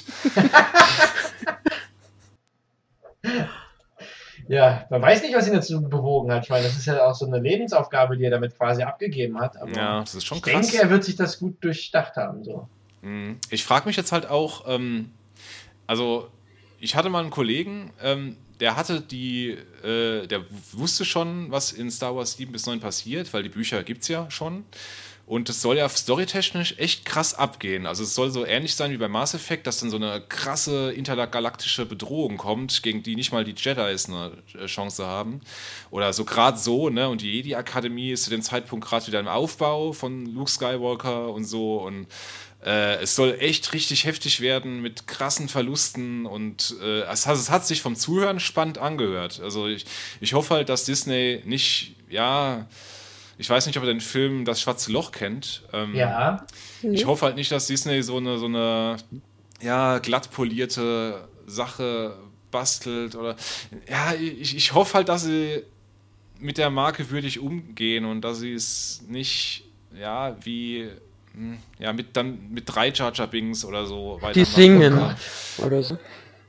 ja, man weiß nicht, was ihn dazu bewogen hat. Ich meine, das ist ja auch so eine Lebensaufgabe, die er damit quasi abgegeben hat. Aber Ja, das ist schon ich krass. denke, er wird sich das gut durchdacht haben. So. Mhm. Ich frage mich jetzt halt auch, ähm, also ich hatte mal einen Kollegen, ähm, der hatte die, äh, der wusste schon, was in Star Wars sieben bis neun passiert, weil die Bücher gibt es ja schon. Und es soll ja storytechnisch echt krass abgehen. Also es soll so ähnlich sein wie bei Mass Effect, dass dann so eine krasse intergalaktische Bedrohung kommt, gegen die nicht mal die Jedis eine Chance haben. Oder so gerade so, ne? Und die Jedi-Akademie ist zu dem Zeitpunkt gerade wieder im Aufbau von Luke Skywalker und so. Und äh, es soll echt richtig heftig werden mit krassen Verlusten. Und äh, es, hat, es hat sich vom Zuhören spannend angehört. Also ich, ich hoffe halt, dass Disney nicht, ja... Ich weiß nicht, ob ihr den Film Das Schwarze Loch kennt. Ähm, Ja. Ich hoffe halt nicht, dass Disney so eine, so eine ja, glatt polierte Sache bastelt. Oder ja, ich, ich hoffe halt, dass sie mit der Marke würdig umgehen und dass sie es nicht, ja, wie, hm, ja, mit dann mit drei Jar Jar Binks oder so weitermachen. Die singen. Oder so.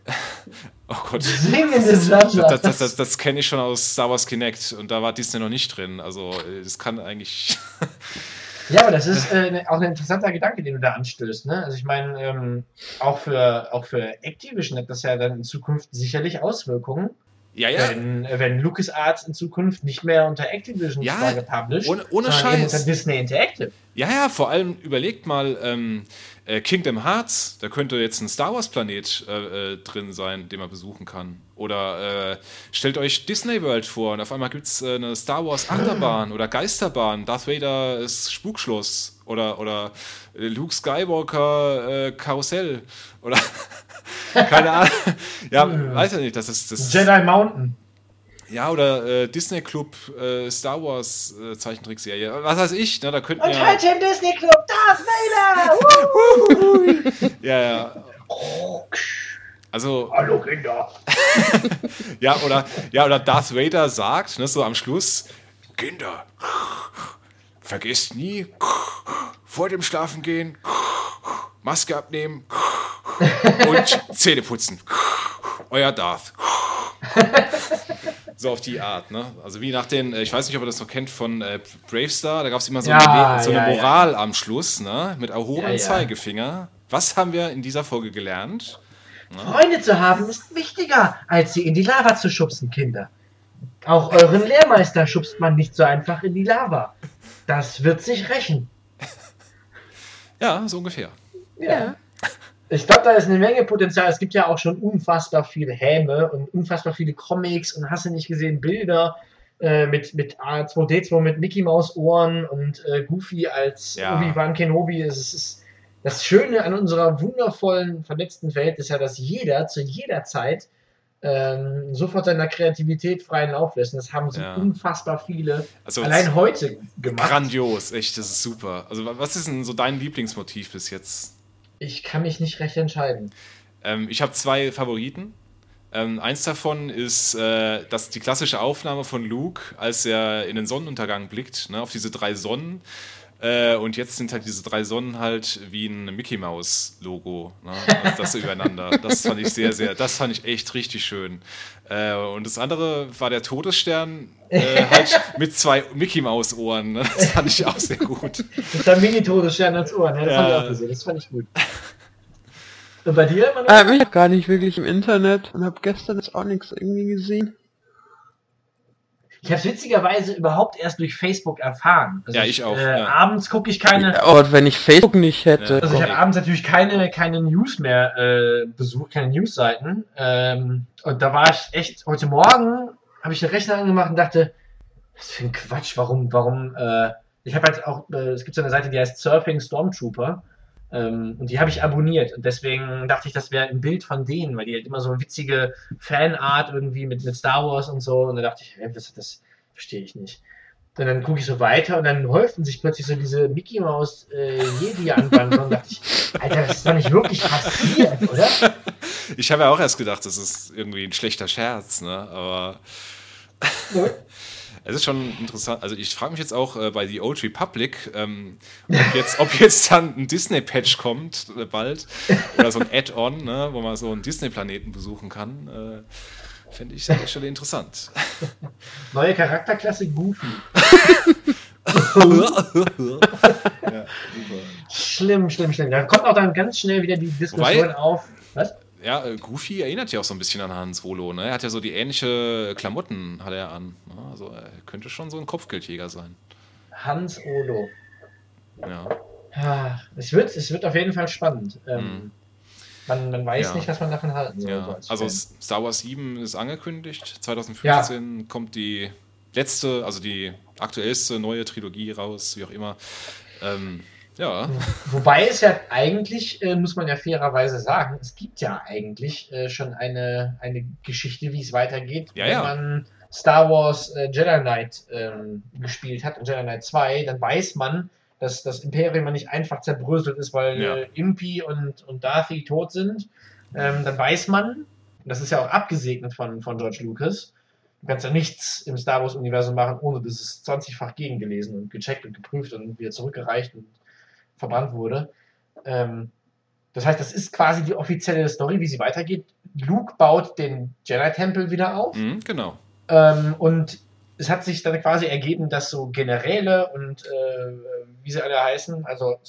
Oh Gott. Singende Das, Sattler. das, das, das, das kenne ich schon aus Star Wars Kinect und da war Disney noch nicht drin. Also das kann eigentlich... Ja, aber das ist äh, ne, auch ein interessanter Gedanke, den du da anstößt. Ne? Also ich meine, ähm, auch, für, auch für Activision hat das ja dann in Zukunft sicherlich Auswirkungen. Ja, ja. Wenn, äh, wenn LucasArts in Zukunft nicht mehr unter Activision Ja, zwar gepublished, ohne- ohne sondern eben Scheiß. unter Disney Interactive. Ja, ja, vor allem überlegt mal, ähm, äh, Kingdom Hearts, da könnte jetzt ein Star Wars Planet äh, äh, drin sein, den man besuchen kann. Oder äh, stellt euch Disney World vor und auf einmal gibt es äh, eine Star Wars Achterbahn oder Geisterbahn, Darth Vader ist Spukschloss oder, oder äh, Luke Skywalker äh, Karussell oder keine Ahnung. Ja, weiß ich nicht, das ist das. Jedi Mountain. Ja, oder äh, Disney Club, äh, Star Wars äh, Zeichentrickserie. Was weiß ich, ne, da könnten Und ja... halt im Disney Club, Darth Vader! Ja, ja. Also, Hallo Kinder. ja, oder, ja, oder Darth Vader sagt, ne, so am Schluss, Kinder, vergesst nie, vor dem Schlafengehen, Maske abnehmen und Zähne putzen. Euer Darth. So auf die Art, ne? Also wie nach den, äh, ich weiß nicht, ob ihr das noch kennt von äh, Bravestar, da gab es immer so, Ja, eine, so ja, eine ja. Moral am Schluss, ne? Mit erhobenem Ja, ja. Zeigefinger. Was haben wir in dieser Folge gelernt? Freunde zu haben ist wichtiger, als sie in die Lava zu schubsen, Kinder. Auch euren Lehrmeister schubst man nicht so einfach in die Lava. Das wird sich rächen. Ja, so ungefähr. Ja. Ich glaube, da ist eine Menge Potenzial. Es gibt ja auch schon unfassbar viele Häme und unfassbar viele Comics und hast du nicht gesehen, Bilder äh, mit, mit A zwei D zwei, mit Mickey Maus Ohren und äh, Goofy als Ja. Obi-Wan Kenobi. Es ist, es ist das Schöne an unserer wundervollen, vernetzten Welt ist ja, dass jeder zu jeder Zeit ähm, sofort seiner Kreativität freien Lauf lässt. Und das haben so Ja. unfassbar viele Also allein heute gemacht. grandios, echt, das ist super. Also wa- was ist denn so dein Lieblingsmotiv bis jetzt? Ich kann mich nicht recht entscheiden. Ähm, ich habe zwei Favoriten. Ähm, eins davon ist äh, das, die klassische Aufnahme von Luke, als er in den Sonnenuntergang blickt, ne, auf diese drei Sonnen. Äh, und jetzt sind halt diese drei Sonnen halt wie ein Mickey Mouse Logo, ne? Also das so übereinander. Das fand ich sehr, sehr, das fand ich echt richtig schön. Äh, und das andere war der Todesstern äh, halt mit zwei Mickey Mouse Ohren. Ne? Das fand ich auch sehr gut. Mit der Mini-Todesstern als Ohren. Ja, das Ja. habe ich auch gesehen. Das fand ich gut. Und bei dir, Manuel? Ähm, ich hab gar nicht wirklich im Internet und hab gestern jetzt auch nichts irgendwie gesehen. Ich habe es witzigerweise überhaupt erst durch Facebook erfahren. Also Ja, ich auch, Äh, ja. Abends gucke ich keine. Ja, aber wenn ich Facebook nicht hätte. Ja. Also ich habe abends natürlich keine, keine News mehr äh, besucht, keine Newsseiten. Ähm, und da war ich echt, heute Morgen habe ich den Rechner angemacht und dachte, was für ein Quatsch, warum, warum, äh, ich habe halt auch, äh, es gibt so eine Seite, die heißt Surfing Stormtrooper. Ähm, und die habe ich abonniert. Und deswegen dachte ich, das wäre ein Bild von denen, weil die halt immer so witzige Fanart irgendwie mit, mit Star Wars und so. Und da dachte ich, hey, das, das verstehe ich nicht. Und dann gucke ich so weiter und dann häuften sich plötzlich so diese Mickey Mouse äh, Jedi-Anwandlungen. Und dachte ich, Alter, das ist doch nicht wirklich passiert, oder? Ich habe ja auch erst gedacht, das ist irgendwie ein schlechter Scherz, ne? Aber Es ist schon interessant. Also ich frage mich jetzt auch äh, bei The Old Republic, ähm, ob, jetzt, ob jetzt dann ein Disney-Patch kommt äh, bald oder so ein Add-on, ne, wo man so einen Disney-Planeten besuchen kann. Äh, Fände ich an der Stelle interessant. Neue Charakterklasse Goofy. Ja, super. Schlimm, schlimm, schlimm. Da kommt auch dann ganz schnell wieder die Diskussion Wobei- auf. Was? Ja, äh, Goofy erinnert ja auch so ein bisschen an Han Solo. Ne? Er hat ja so die ähnliche Klamotten hat er an. Ne? Also er könnte schon so ein Kopfgeldjäger sein. Hans Olo. Ja. Ah, Es wird, es wird auf jeden Fall spannend. Ähm, Mhm. man, man weiß Ja. nicht, was man davon halten soll. so Ja, als also Fan. Star Wars sieben ist angekündigt. zwanzig fünfzehn kommt die letzte, also die aktuellste neue Trilogie raus, wie auch immer. Ähm, ja, Wobei es ja eigentlich, äh, muss man ja fairerweise sagen, es gibt ja eigentlich äh, schon eine, eine Geschichte, wie es weitergeht. Ja, Wenn ja. man Star Wars äh, Jedi Knight ähm, gespielt hat, und Jedi Knight zwei, dann weiß man, dass das Imperium ja nicht einfach zerbröselt ist, weil Ja. äh, Impy und, und Darthy tot sind. Ähm, dann weiß man, und das ist ja auch abgesegnet von, von George Lucas, du kannst ja nichts im Star Wars-Universum machen, ohne dass es zwanzigfach gegengelesen und gecheckt und geprüft und wieder zurückgereicht und verbrannt wurde. Ähm, das heißt, das ist quasi die offizielle Story, wie sie weitergeht. Luke baut den Jedi-Tempel wieder auf. mhm, genau. Ähm, und es hat sich dann quasi ergeben, dass so Generäle und äh, wie sie alle heißen, also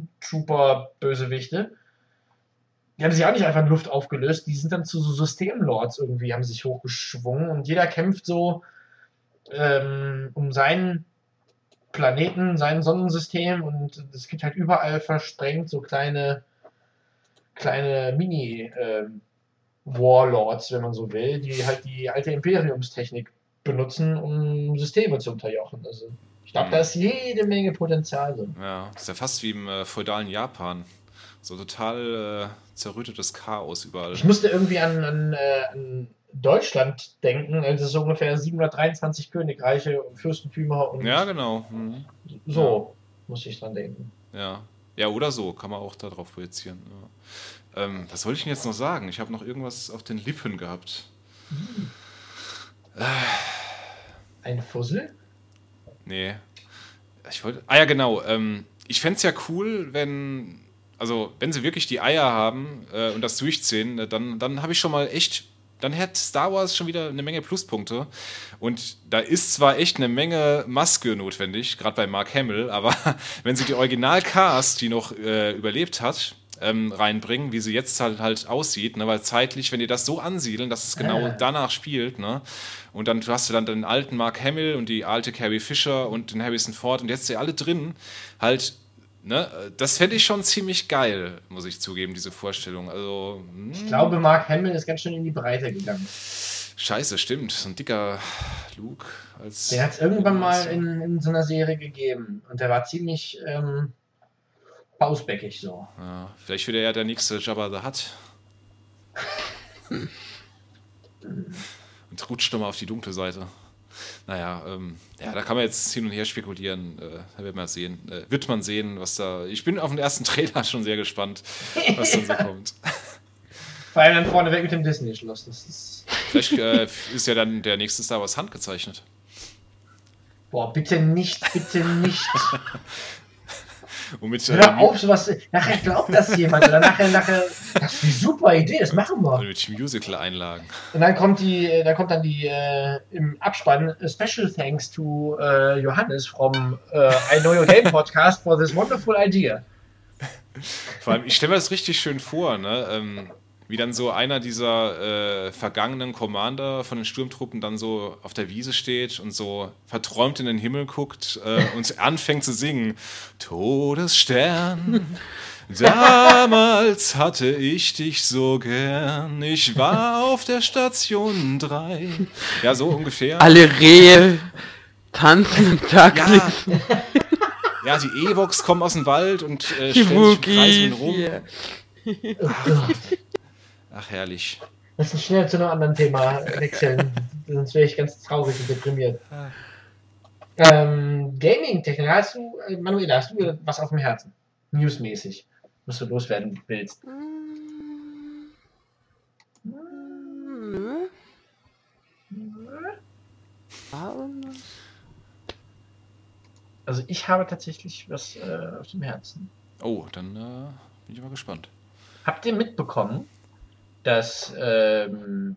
Stormtrooper-Bösewichte, die haben sich auch nicht einfach in Luft aufgelöst, die sind dann zu so Systemlords irgendwie, haben sich hochgeschwungen und jeder kämpft so ähm, um seinen Planeten, sein Sonnensystem und es gibt halt überall verstrengt so kleine, kleine Mini-Warlords, wenn man so will, die halt die alte Imperiumstechnik benutzen, um Systeme zu unterjochen. Also ich glaube, Mhm. da ist jede Menge Potenzial drin. Ja, das ist ja fast wie im äh, feudalen Japan. So total äh, zerrüttetes Chaos überall. Ich musste irgendwie an, an, äh, an Deutschland denken, als es so ungefähr siebenhundertdreiundzwanzig Königreiche und Fürstentümer und Ja, genau. Mhm. so musste ich dran denken. Ja. Ja, oder so, kann man auch darauf projizieren. Ja. Ähm, was soll ich denn jetzt noch sagen? Ich habe noch irgendwas auf den Lippen gehabt. Ein Fussel? Nee. Ich wollte. Ah ja, genau. Ähm, ich fände es ja cool, wenn. Also, wenn sie wirklich die Eier haben äh, und das durchziehen, äh, dann, dann habe ich schon mal echt. Dann hat Star Wars schon wieder eine Menge Pluspunkte. Und da ist zwar echt eine Menge Maske notwendig, gerade bei Mark Hamill, aber wenn sie die Original-Cast, die noch äh, überlebt hat, ähm, reinbringen, wie sie jetzt halt, halt aussieht, ne? Weil zeitlich, wenn die das so ansiedeln, dass es genau Ah. danach spielt, ne? Und dann hast du dann den alten Mark Hamill und die alte Carrie Fisher und den Harrison Ford und jetzt sind alle drin, halt, ne? Das fände ich schon ziemlich geil, muss ich zugeben, diese Vorstellung. Also, hm, Ich glaube, Mark Hamill ist ganz schön in die Breite gegangen. scheiße, stimmt, so ein dicker Luke als. Den hat es irgendwann mal in, in so einer Serie gegeben und der war ziemlich ähm, pausbäckig so. Ja, vielleicht wird er ja der nächste Jabba the Hutt. Und rutscht nochmal auf die dunkle Seite. Naja, ähm, ja, da kann man jetzt hin und her spekulieren. Äh, da wird man sehen. Äh, wird man sehen, was da. Ich bin auf den ersten Trailer schon sehr gespannt, was dann so kommt. Vor allem dann vorneweg mit dem Disney-Schloss. Das ist. Vielleicht äh, ist ja dann der nächste Star Wars handgezeichnet. Boah, bitte nicht, bitte nicht. Und mit, Hör äh, auf, sowas. Nachher glaubt das jemand. Oder nachher, nachher. Das ist eine super Idee, das machen wir. mit Musical-Einlagen. Und dann kommt die, äh, da kommt dann die äh, im Abspann äh, Special Thanks to äh, Johannes from äh, I Know Your Game Podcast for this wonderful idea. Vor allem, ich stelle mir das richtig schön vor, ne? Ähm, wie dann so einer dieser äh, vergangenen Commander von den Sturmtruppen dann so auf der Wiese steht und so verträumt in den Himmel guckt äh, und anfängt zu singen. Todesstern, damals hatte ich dich so gern, ich war auf der Station drei. Ja, so ungefähr. Alle Rehe tanzen im Takt. Ja, ja, die Ewoks kommen aus dem Wald und äh, Die stellen sich im Kreis Wookies rum. hier. Oh Gott. Ach, herrlich. Lass uns schnell zu einem anderen Thema wechseln, sonst wäre ich ganz traurig und deprimiert. Ähm, Gaming-Technik, hast du, äh, Manuela, hast du was auf dem Herzen? Newsmäßig, was du loswerden willst. Hm. Also ich habe tatsächlich was äh, auf dem Herzen. Oh, dann äh, bin ich mal gespannt. Habt ihr mitbekommen, dass ähm,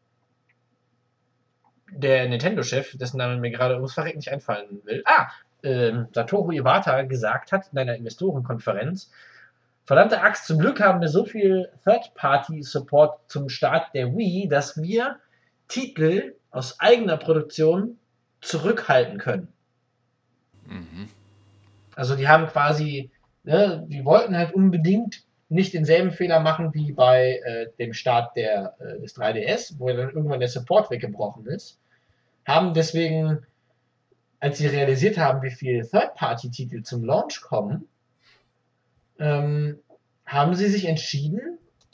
der Nintendo-Chef, dessen Name mir gerade ums Verrecken nicht einfallen will, ah, ähm, Satoru Iwata gesagt hat in einer Investorenkonferenz, verdammte Axt, zum Glück haben wir so viel Third-Party-Support zum Start der Wii, dass wir Titel aus eigener Produktion zurückhalten können. Mhm. Also die haben quasi, ne, die wollten halt unbedingt nicht denselben Fehler machen wie bei äh, dem Start der, äh, des drei D S, wo dann irgendwann der Support weggebrochen ist. Haben deswegen, als sie realisiert haben, wie viele Third-Party-Titel zum Launch kommen, ähm, haben sie sich entschieden,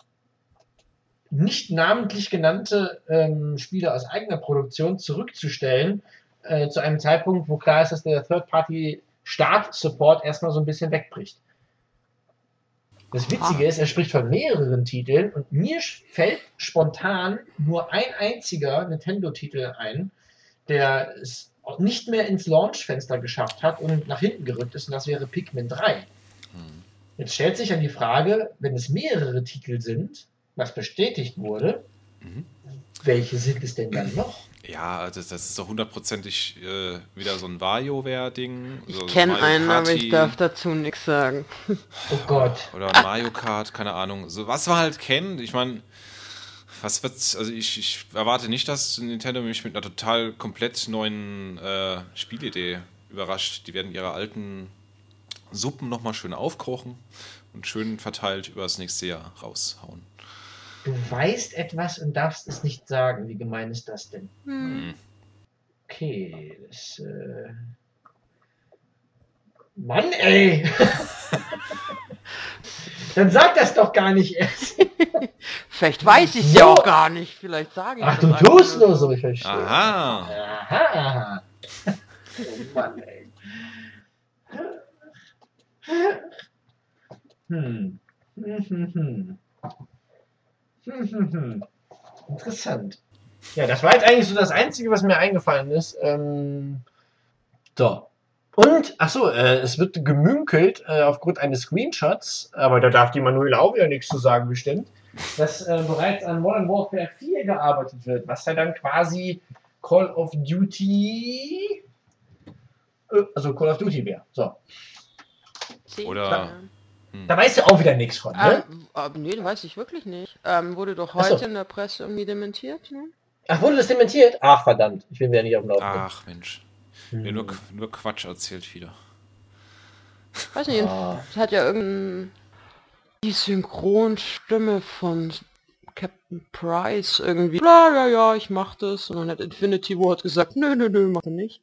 nicht namentlich genannte ähm, Spiele aus eigener Produktion zurückzustellen, äh, zu einem Zeitpunkt, wo klar ist, dass der Third-Party-Start-Support erstmal so ein bisschen wegbricht. Das Witzige Ah. ist, er spricht von mehreren Titeln und mir fällt spontan nur ein einziger Nintendo-Titel ein, der es nicht mehr ins Launch-Fenster geschafft hat und nach hinten gerückt ist, und das wäre Pikmin drei. Jetzt stellt sich ja die Frage, wenn es mehrere Titel sind, was bestätigt wurde, Mhm. welche sind es denn dann noch? Ja, das, das ist doch hundertprozentig äh, wieder so ein WarioWare-Ding. Ich so kenne Mario einen, aber Party ich darf dazu nichts sagen. Oh Gott. Oder ein Mario Kart, keine Ahnung. So, was wir halt kennen, ich meine, was wird's, also ich, ich erwarte nicht, dass Nintendo mich mit einer total komplett neuen äh, Spielidee überrascht. Die werden ihre alten Suppen nochmal schön aufkochen und schön verteilt über das nächste Jahr raushauen. Du weißt etwas und darfst es nicht sagen. Wie gemein ist das denn? Hm. Okay, das. Äh... Mann, ey! Dann sag das doch gar nicht erst. Vielleicht weiß ich es So. ja auch gar nicht. Vielleicht sage ich Ach, das du einfach tust nur nur so, ich verstehe. Aha! Aha. Oh Mann, ey. Hm. Hm, hm, hm. Hm, hm, hm. Interessant. Ja, das war jetzt eigentlich so das Einzige, was mir eingefallen ist. Ähm, so. Und, achso, äh, es wird gemünkelt äh, aufgrund eines Screenshots, aber da darf die Manuela auch wieder nichts zu sagen, bestimmt, dass äh, bereits an Modern Warfare vier gearbeitet wird, was ja dann quasi Call of Duty, äh, also Call of Duty wäre. So. Zehn Oder- Jahre. Da weißt du auch wieder nichts von, ne? Ähm, äh, nee, weiß ich wirklich nicht. Ähm, wurde doch Ach so. heute in der Presse irgendwie dementiert, ne? Ach, wurde das dementiert? Ach, verdammt, ich bin wieder nicht auf dem Laufenden. Ach Mensch. Mir nur, nur Quatsch erzählt wieder. Weiß nicht, Ah. es hat ja irgendein... Die Synchronstimme von Captain Price irgendwie... Ja, ja, ja, ich mach das. Und dann hat Infinity Ward gesagt, nö, nö, nö, mach er nicht.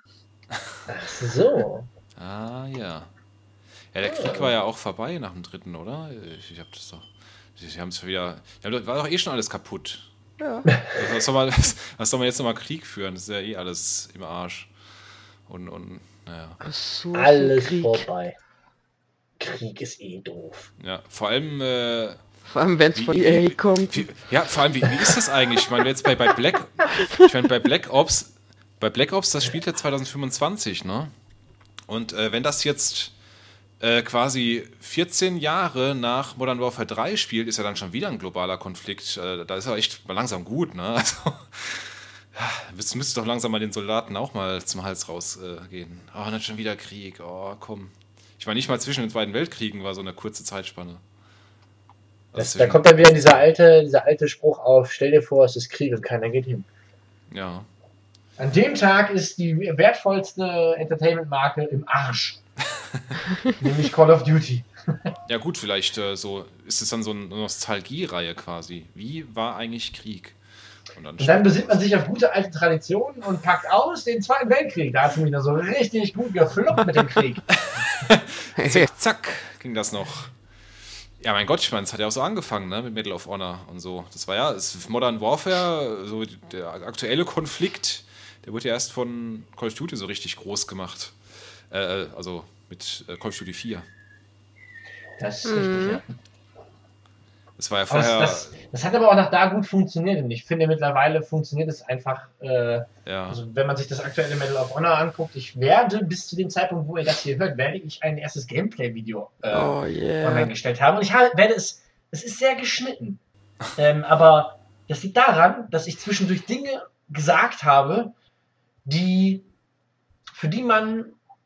Ach so. Ah, ja. Ja, der Krieg war ja auch vorbei nach dem dritten, oder? Ich, ich hab das doch... Sie haben es wieder... Ja, war doch eh schon alles kaputt. Ja. Was soll man, was, was soll man jetzt nochmal Krieg führen? Das ist ja eh alles im Arsch. Und, und naja. Ressourcenkrieg. Alles vorbei. Krieg ist eh doof. Ja, vor allem... Äh, Vor allem, wenn es Wie- von E A wie- kommt. Wie, ja, vor allem, wie, wie ist das eigentlich? Ich meine, jetzt bei, bei Black, ich meine, bei Black Ops, bei Black Ops, das spielt ja zwanzig fünfundzwanzig, ne? Und äh, wenn das jetzt äh, quasi vierzehn Jahre nach Modern Warfare drei spielt, ist ja dann schon wieder ein globaler Konflikt. Äh, da ist ja echt mal langsam gut, ne? Also, es müsste doch langsam mal den Soldaten auch mal zum Hals rausgehen. Äh, gehen. Oh, nicht schon wieder Krieg. Oh, komm. Ich meine, nicht mal zwischen den beiden Weltkriegen war so eine kurze Zeitspanne. Das, Also da zwischen- kommt dann wieder dieser alte, dieser alte Spruch auf, stell dir vor, es ist Krieg und keiner geht hin. Ja. An dem Tag ist die wertvollste Entertainment-Marke im Arsch. Nämlich Call of Duty. Ja gut, vielleicht äh, so ist es dann so eine Nostalgie-Reihe quasi. Wie war eigentlich Krieg? Und dann, Und dann besinnt man sich auf gute alte Traditionen und packt aus den Zweiten Weltkrieg. Da hat es mich noch so richtig gut gefloppt mit dem Krieg. zack, zack, ging das noch. Ja, mein Gott, ich meine, es hat ja auch so angefangen, ne, mit Medal of Honor und so. Das war ja, es ist Modern Warfare, so der aktuelle Konflikt, der wurde ja erst von Call of Duty so richtig groß gemacht. Äh, also mit äh, Call of Duty vier. Das ist richtig, ja. Es war ja Aber vorher. Das, das, das hat aber auch nach da gut funktioniert und ich finde mittlerweile funktioniert es einfach, äh, Ja. also wenn man sich das aktuelle Medal of Honor anguckt, ich werde bis zu dem Zeitpunkt, wo ihr das hier hört, werde ich ein erstes Gameplay-Video äh, Oh yeah. online gestellt haben und ich habe, werde es, es ist sehr geschnitten, ähm, aber das liegt daran, dass ich zwischendurch Dinge gesagt habe, die, für die man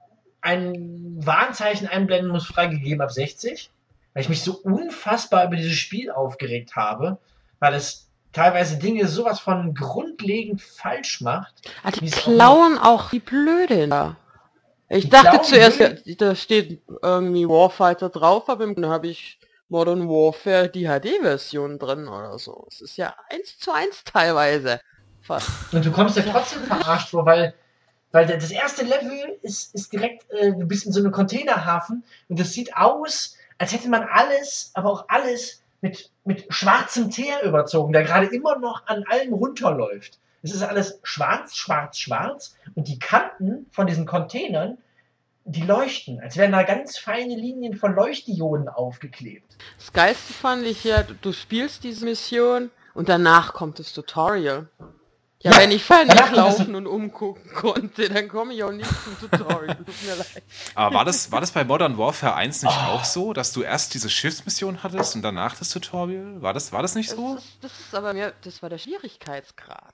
ein Warnzeichen einblenden muss, freigegeben ab sechzig, weil ich mich so unfassbar über dieses Spiel aufgeregt habe, weil es teilweise Dinge sowas von grundlegend falsch macht. Ah, die wie es auch klauen auch die Blöde da. Ich Die dachte klauen zuerst, Blöde? ja, da steht irgendwie Warfighter drauf, aber dann habe ich Modern Warfare die H D-Version drin oder so. Es ist ja eins zu eins teilweise. Fast. Und du kommst ja trotzdem verarscht vor, weil, weil das erste Level ist, ist direkt, äh, du bist in so einem Containerhafen und das sieht aus, als hätte man alles, aber auch alles mit, mit schwarzem Teer überzogen, der gerade immer noch an allem runterläuft. Es ist alles schwarz, schwarz, schwarz und die Kanten von diesen Containern, die leuchten, als wären da ganz feine Linien von Leuchtdioden aufgeklebt. Das Geilste fand ich ja, du, du spielst diese Mission und danach kommt das Tutorial. Ja, Ja, wenn ich vorher danach nicht kommt das laufen und umgucken konnte, dann komme ich auch nicht zum Tutorial. Tut mir leid. Aber war das, war das bei Modern Warfare eins nicht Oh. auch so, dass du erst diese Schiffsmission hattest und danach das Tutorial? War das, war das nicht Das so? ist, das ist aber mir, das war der Schwierigkeitsgrad.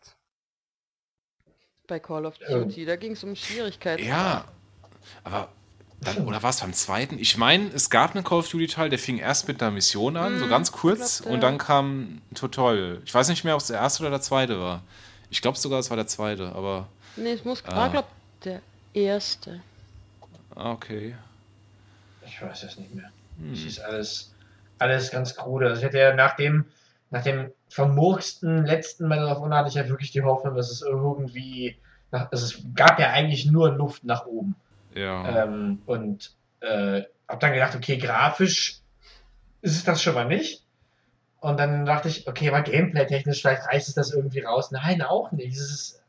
Bei Call of Oh. Duty, da ging es um Schwierigkeitsgrad. Ja, aber dann, oder war es beim zweiten? Ich meine, es gab einen Call of Duty Teil, der fing erst mit einer Mission an, so Mhm, ganz kurz, ich glaub, und der- dann kam ein Tutorial. Ich weiß nicht mehr, ob es der erste oder der zweite war. Ich glaube sogar, es war der zweite, aber Nee, es muss, Ah. war glaub der erste. ah, okay. Ich weiß es nicht mehr. Hm. Es ist alles, alles ganz krude. Also ich hatte ja nach dem, nach dem vermurksten letzten Medal of Honor hatte ich ja wirklich die Hoffnung, dass es irgendwie, nach, also es gab ja eigentlich nur Luft nach oben. Ja. Ähm, und äh, hab dann gedacht, okay, grafisch ist es das schon mal nicht. Und dann dachte ich, okay, aber gameplay-technisch, vielleicht reißt es das irgendwie raus. Nein, auch nicht. Es ist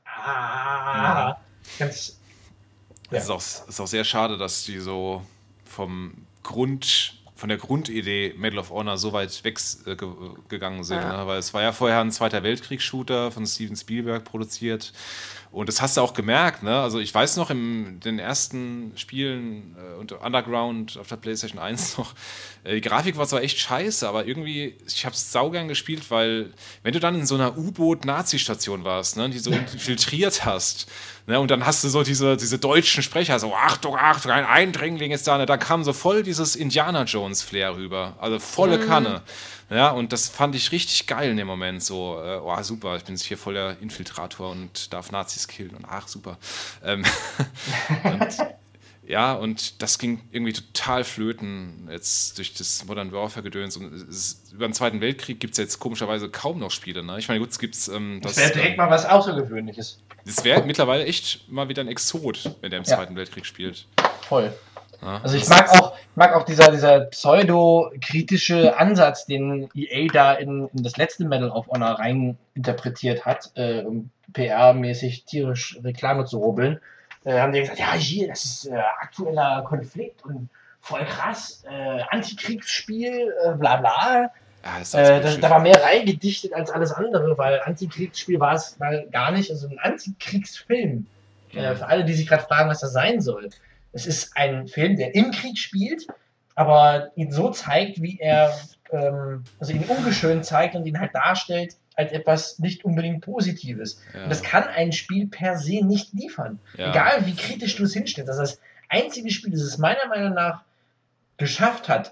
ah, ganz. Ja. Es ist auch, ist auch sehr schade, dass die so vom Grund, von der Grundidee Medal of Honor so weit weg äh, ge gegangen sind. Ja. Ne? Weil es war ja vorher ein Zweiter Weltkriegs-Shooter von Steven Spielberg produziert. Und das hast du auch gemerkt, ne? Also ich weiß noch, in den ersten Spielen äh, und Underground auf der PlayStation eins noch, äh, die Grafik war zwar echt scheiße, aber irgendwie, ich hab's saugern gespielt, weil wenn du dann in so einer U-Boot-Nazi-Station warst, ne, die so infiltriert hast, ne, und dann hast du so diese, diese deutschen Sprecher, so Achtung, Achtung, ein Eindringling ist da, ne, da kam so voll dieses Indiana Jones-Flair rüber, also volle Kanne. Ja, und das fand ich richtig geil in dem Moment. So, äh, oh, super, ich bin jetzt hier voller Infiltrator und darf Nazis killen und ach, super. Ähm, und, ja, und das ging irgendwie total flöten jetzt durch das Modern Warfare-Gedöns. Und es ist, über den Zweiten Weltkrieg gibt es jetzt komischerweise kaum noch Spiele. Ne? Ich meine, gut, es gibt ähm, Das das. wäre direkt ähm, mal was Außergewöhnliches. Das wäre mittlerweile echt mal wieder ein Exot, wenn der im Ja. Zweiten Weltkrieg spielt. Voll. Ja, Also ich das mag ist- auch, ich mag auch dieser, dieser pseudo-kritische Ansatz, den E A da in, in das letzte Medal of Honor rein interpretiert hat, äh, um P R-mäßig tierisch Reklame zu rubbeln. Äh, haben die gesagt, ja hier, das ist äh, aktueller Konflikt und voll krass, äh, Antikriegsspiel, äh, bla bla. Ja, das ist alles Äh, da, Bullshit. da war mehr reingedichtet als alles andere, weil Antikriegsspiel war es mal gar nicht, also ein Antikriegsfilm. Äh, für alle, die sich gerade fragen, was das sein soll. Es ist ein Film, der im Krieg spielt, aber ihn so zeigt, wie er, ähm, also ihn ungeschönt zeigt und ihn halt darstellt als etwas nicht unbedingt Positives. Ja. Und das kann ein Spiel per se nicht liefern. Ja. Egal wie kritisch du es hinstellst. Das ist das einzige Spiel, das es meiner Meinung nach geschafft hat,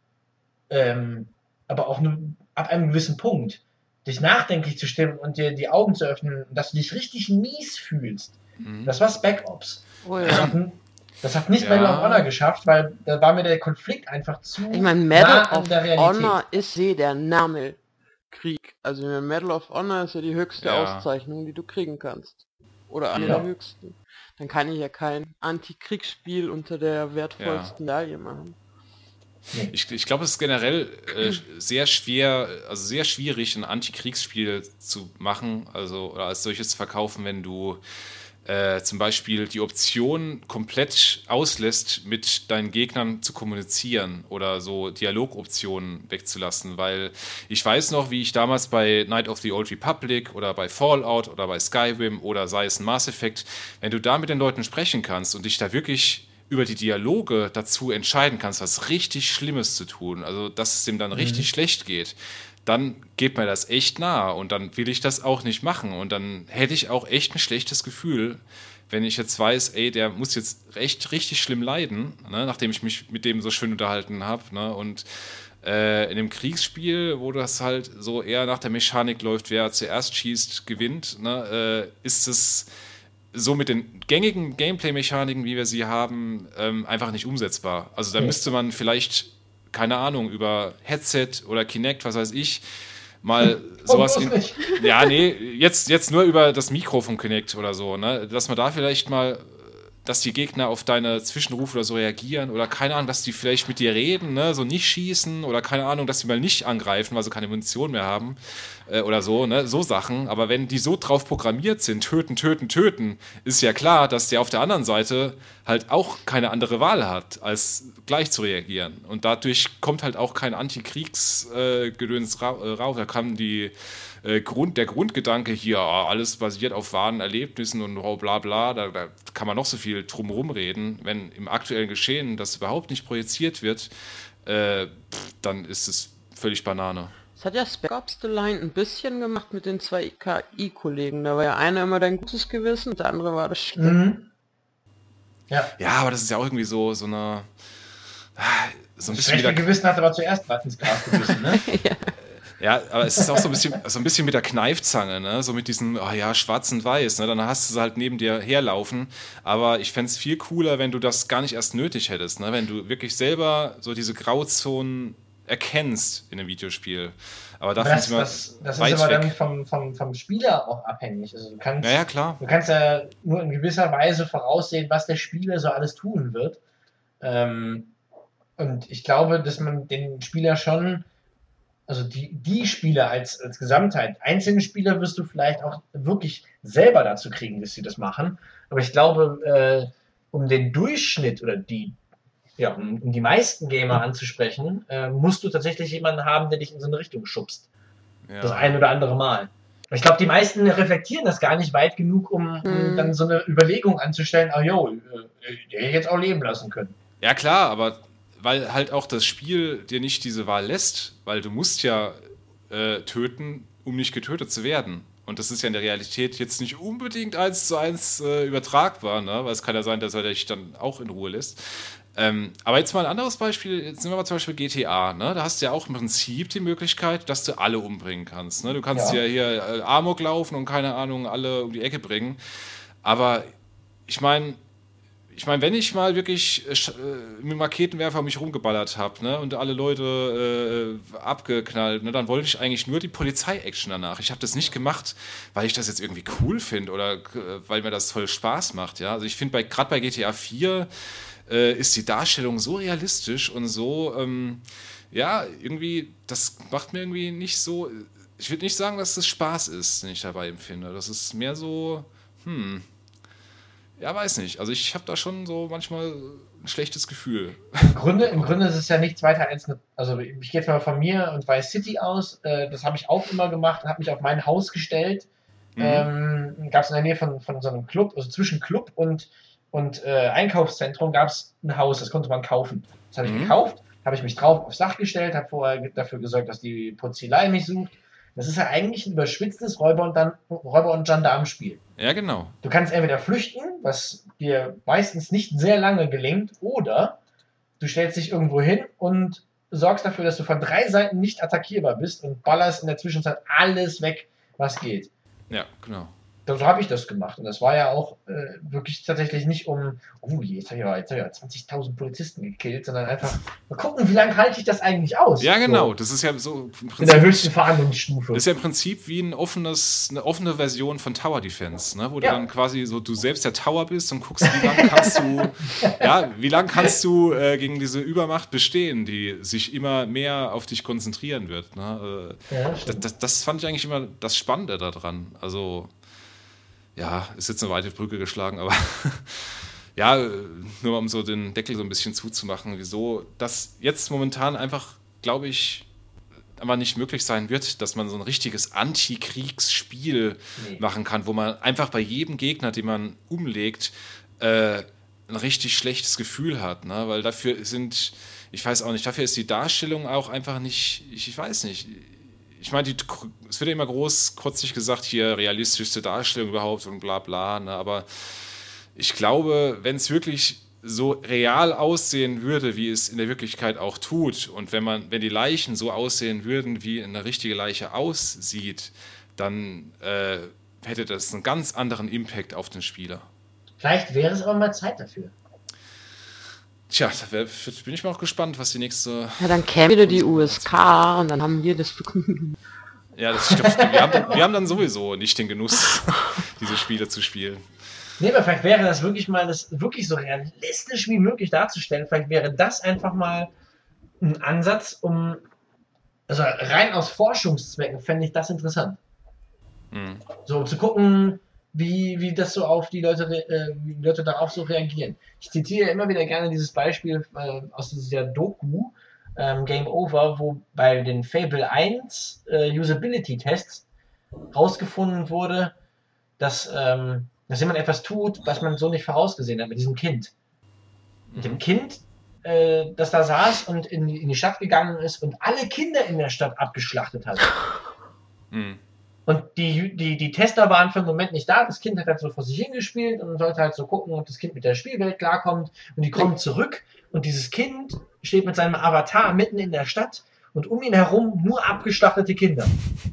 ähm, aber auch nur ab einem gewissen Punkt, dich nachdenklich zu stimmen und dir die Augen zu öffnen, dass du dich richtig mies fühlst. Mhm. Das war Spec Ops. Oh Das ja. hat, das hat nicht Ja. Medal of Honor geschafft, weil da war mir der Konflikt einfach zu Ich meine, nah Medal an of der Realität. Honor ist eh der Name Krieg. Also der Medal of Honor ist ja die höchste Ja. Auszeichnung, die du kriegen kannst. Oder eine Ja. der höchsten. Dann kann ich ja kein Antikriegsspiel unter der wertvollsten Medaille machen. Ich, ich glaube, es ist generell äh, sehr schwer, also sehr schwierig, ein Antikriegsspiel zu machen, also oder als solches zu verkaufen, wenn du äh, zum Beispiel die Option komplett auslässt, mit deinen Gegnern zu kommunizieren oder so Dialogoptionen wegzulassen, weil ich weiß noch, wie ich damals bei Knight of the Old Republic oder bei Fallout oder bei Skyrim oder sei es ein Mass Effect, wenn du da mit den Leuten sprechen kannst und dich da wirklich über die Dialoge dazu entscheiden kannst, was richtig Schlimmes zu tun, also dass es dem dann mhm. richtig schlecht geht, dann geht mir das echt nahe und dann will ich das auch nicht machen und dann hätte ich auch echt ein schlechtes Gefühl, wenn ich jetzt weiß, ey, der muss jetzt echt richtig schlimm leiden, ne, nachdem ich mich mit dem so schön unterhalten habe, ne, und äh, in dem Kriegsspiel, wo das halt so eher nach der Mechanik läuft, wer zuerst schießt, gewinnt, ne, äh, ist es so mit den gängigen Gameplay-Mechaniken, wie wir sie haben, ähm, einfach nicht umsetzbar. Also da okay. müsste man vielleicht, keine Ahnung, über Headset oder Kinect, was weiß ich, mal sowas in, ja, nee, jetzt, jetzt nur über das Mikro vom Kinect oder so, ne, dass man da vielleicht mal, dass die Gegner auf deine Zwischenrufe oder so reagieren oder keine Ahnung, dass die vielleicht mit dir reden, ne, so nicht schießen oder keine Ahnung, dass sie mal nicht angreifen, weil sie keine Munition mehr haben äh, oder so, ne, so Sachen. Aber wenn die so drauf programmiert sind, töten, töten, töten, ist ja klar, dass der auf der anderen Seite halt auch keine andere Wahl hat, als gleich zu reagieren. Und dadurch kommt halt auch kein Antikriegsgedöns äh, rauf. Da kam die äh, Grund, der Grundgedanke hier, oh, alles basiert auf wahren Erlebnissen und oh, bla bla, da, da kann man noch so viel drumherum reden. Wenn im aktuellen Geschehen das überhaupt nicht projiziert wird, äh, pff, dann ist es völlig Banane. Das hat ja Spec Ops The Line ein bisschen gemacht mit den zwei K I-Kollegen. Da war ja einer immer dein gutes Gewissen und der andere war das schlecht. Mhm. Ja. ja, aber das ist ja auch irgendwie so, so eine... So ein das schlechte Gewissen hat aber zuerst gerade ins Gras gebissen, ne? ja. Ja, aber es ist auch so ein bisschen, so ein bisschen mit der Kneifzange, ne? So mit diesem, oh ja, schwarz und weiß, ne? Dann hast du sie halt neben dir herlaufen. Aber ich fände es viel cooler, wenn du das gar nicht erst nötig hättest, ne? Wenn du wirklich selber so diese Grauzonen erkennst in einem Videospiel. Aber dafür das, ist immer das, das ist aber weg. Dann vom, vom, vom Spieler auch abhängig. Also du kannst, ja, ja, klar. Du kannst ja nur in gewisser Weise voraussehen, was der Spieler so alles tun wird. Ähm, und ich glaube, dass man den Spieler schon, also die, die Spieler als, als Gesamtheit, einzelne Spieler wirst du vielleicht auch wirklich selber dazu kriegen, dass sie das machen. Aber ich glaube, äh, um den Durchschnitt oder die Ja, um, um die meisten Gamer anzusprechen, äh, musst du tatsächlich jemanden haben, der dich in so eine Richtung schubst. Ja. Das ein oder andere Mal. Ich glaube, die meisten reflektieren das gar nicht weit genug, um, um mhm. dann so eine Überlegung anzustellen, ah jo, äh, der hätte ich jetzt auch leben lassen können. Ja klar, aber weil halt auch das Spiel dir nicht diese Wahl lässt, weil du musst ja äh, töten, um nicht getötet zu werden. Und das ist ja in der Realität jetzt nicht unbedingt eins zu eins äh, übertragbar, ne? Weil es kann ja sein, dass er dich dann auch in Ruhe lässt. Ähm, aber jetzt mal ein anderes Beispiel, jetzt nehmen wir mal zum Beispiel G T A, ne? Da hast du ja auch im Prinzip die Möglichkeit, dass du alle umbringen kannst, ne? Du kannst ja, ja hier äh, Amok laufen und keine Ahnung, alle um die Ecke bringen, aber ich meine, ich meine, wenn ich mal wirklich äh, mit dem Raketenwerfer um mich rumgeballert habe, ne, und alle Leute äh, abgeknallt, ne, dann wollte ich eigentlich nur die Polizei-Action danach. Ich habe das nicht gemacht, weil ich das jetzt irgendwie cool finde oder äh, weil mir das voll Spaß macht, ja. Also ich finde, bei, gerade bei G T A vier äh, ist die Darstellung so realistisch und so, ähm, ja, irgendwie, das macht mir irgendwie nicht so, ich würde nicht sagen, dass das Spaß ist, den ich dabei empfinde. Das ist mehr so, hm, ja, weiß nicht. Also ich habe da schon so manchmal ein schlechtes Gefühl. Im Grunde, im Grunde ist es ja nichts weiter als eine, also ich gehe jetzt mal von mir und Vice City aus, äh, das habe ich auch immer gemacht, habe mich auf mein Haus gestellt. Mhm. Ähm, gab es in der Nähe von, von so einem Club, also zwischen Club und, und äh, Einkaufszentrum gab es ein Haus, das konnte man kaufen. Das habe ich mhm. gekauft, habe ich mich drauf aufs Dach gestellt, habe vorher dafür gesorgt, dass die Polizei mich sucht. Das ist ja eigentlich ein überschwitztes Räuber- und, dann, Räuber- und Gendarmenspiel. Ja, genau. Du kannst entweder flüchten, was dir meistens nicht sehr lange gelingt, oder du stellst dich irgendwo hin und sorgst dafür, dass du von drei Seiten nicht attackierbar bist und ballerst in der Zwischenzeit alles weg, was geht. Ja, genau. So habe ich das gemacht. Und das war ja auch äh, wirklich tatsächlich nicht um, oh, jetzt habe ich ja, ja zwanzigtausend Polizisten gekillt, sondern einfach mal gucken, wie lange halte ich das eigentlich aus? Ja, genau. So. Das ist ja so im Prinzip, in der höchsten Verhandlungsstufe. Das ist ja im Prinzip wie ein offenes, eine offene Version von Tower Defense, ne? Wo ja. du dann quasi so du selbst der Tower bist und guckst, wie lange kannst du, ja, wie lange kannst du äh, gegen diese Übermacht bestehen, die sich immer mehr auf dich konzentrieren wird. Ne? Äh, ja, das, das, das fand ich eigentlich immer das Spannende daran. Also ja, ist jetzt eine weite Brücke geschlagen, aber ja, nur um so den Deckel so ein bisschen zuzumachen, wieso das jetzt momentan einfach, glaube ich, aber nicht möglich sein wird, dass man so ein richtiges Antikriegsspiel nee. machen kann, wo man einfach bei jedem Gegner, den man umlegt, äh, ein richtig schlechtes Gefühl hat, ne? Weil dafür sind, ich weiß auch nicht, dafür ist die Darstellung auch einfach nicht, ich, ich weiß nicht, ich meine, die, es wird ja immer groß, kurzlich gesagt, hier realistischste Darstellung überhaupt und bla bla, ne? Aber ich glaube, wenn es wirklich so real aussehen würde, wie es in der Wirklichkeit auch tut, und wenn man, wenn die Leichen so aussehen würden, wie eine richtige Leiche aussieht, dann äh, hätte das einen ganz anderen Impact auf den Spieler. Vielleicht wäre es aber mal Zeit dafür. Tja, da wär, bin ich mal auch gespannt, was die nächste... Ja, dann käme wieder die U S K und dann haben wir das Vergnügen. Ja, das, ich glaub, wir, haben dann, wir haben dann sowieso nicht den Genuss, diese Spiele zu spielen. Nee, aber vielleicht wäre das wirklich mal, das wirklich so realistisch wie möglich darzustellen. Vielleicht wäre das einfach mal ein Ansatz, um, also rein aus Forschungszwecken fände ich das interessant. Mhm. So, um zu gucken, wie, wie das so auf die Leute, äh, wie die Leute darauf so reagieren. Ich zitiere immer wieder gerne dieses Beispiel äh, aus dieser Doku, ähm, Game Over, wo bei den Fable eins äh, Usability-Tests rausgefunden wurde, dass, ähm, dass jemand etwas tut, was man so nicht vorausgesehen hat mit diesem Kind. Mit dem Kind, äh, das da saß und in die, in die Stadt gegangen ist und alle Kinder in der Stadt abgeschlachtet hat. Mhm. Und die, die, die Tester waren für den Moment nicht da. Das Kind hat halt so vor sich hingespielt und sollte halt so gucken, ob das Kind mit der Spielwelt klarkommt. Und die kommen zurück und dieses Kind steht mit seinem Avatar mitten in der Stadt und um ihn herum nur abgeschlachtete Kinder.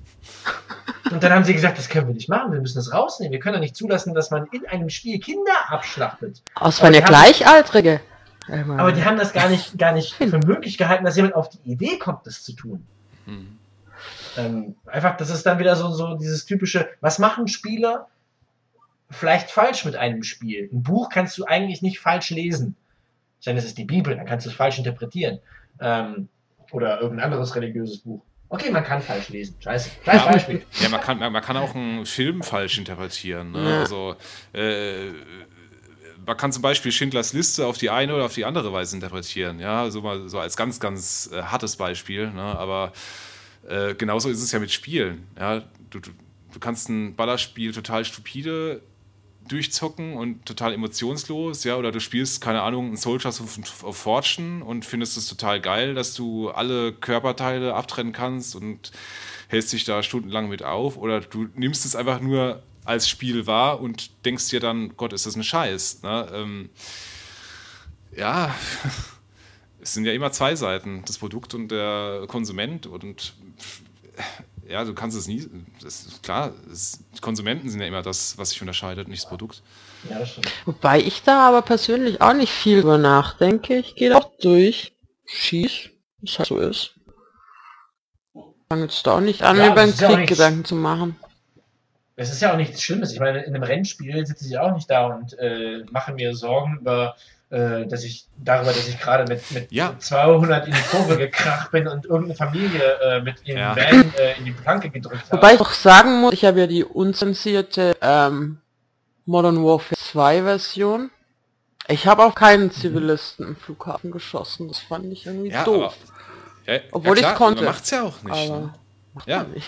Und dann haben sie gesagt, das können wir nicht machen, wir müssen das rausnehmen. Wir können ja nicht zulassen, dass man in einem Spiel Kinder abschlachtet. Aus von der Gleichaltrige. Aber die haben das gar nicht, gar nicht für möglich gehalten, dass jemand auf die Idee kommt, das zu tun. Mhm. Ähm, einfach, das ist dann wieder so, so dieses typische, was machen Spieler vielleicht falsch mit einem Spiel? Ein Buch kannst du eigentlich nicht falsch lesen. Denn es ist die Bibel, dann kannst du es falsch interpretieren. Ähm, oder irgendein anderes religiöses Buch. Okay, man kann falsch lesen. Scheiße. Scheiß Beispiel. Ja, man kann, man, man kann auch einen Film falsch interpretieren. Ne? Ja. Also, äh, man kann zum Beispiel Schindlers Liste auf die eine oder auf die andere Weise interpretieren. Ja, so mal so als ganz, ganz äh, hartes Beispiel. Ne? Aber äh, genauso ist es ja mit Spielen. Ja? Du, du, du kannst ein Ballerspiel total stupide durchzocken und total emotionslos, ja, oder du spielst, keine Ahnung, ein Soldiers of, of Fortune und findest es total geil, dass du alle Körperteile abtrennen kannst und hältst dich da stundenlang mit auf, oder du nimmst es einfach nur als Spiel wahr und denkst dir dann, Gott, ist das ein Scheiß, ne? Ähm, ja, es sind ja immer zwei Seiten, das Produkt und der Konsument, und ja, du kannst es nie, das ist klar, das, die Konsumenten sind ja immer das, was sich unterscheidet, nicht das Produkt. Ja, das stimmt. Wobei ich da aber persönlich auch nicht viel über nachdenke. Ich gehe auch durch, schieß, wie es halt so ist. Fange jetzt da auch nicht an, ja, über den Krieg ja Gedanken zu machen. Es ist ja auch nichts Schlimmes. Ich meine, in einem Rennspiel sitze ich auch nicht da und äh, mache mir Sorgen über dass ich darüber, dass ich gerade mit, mit ja. zweihundert in die Kurve gekracht bin und irgendeine Familie äh, mit ihren ja. Van äh, in die Planke gedrückt habe. Wobei ich auch sagen muss, ich habe ja die unzensierte ähm, Modern Warfare zwei Version. Ich habe auch keinen Zivilisten im Flughafen geschossen. Das fand ich irgendwie ja, doof. Aber, ja, Obwohl ja, klar, ich konnte. Man macht's ja auch nicht. Aber ne? macht ja. nicht.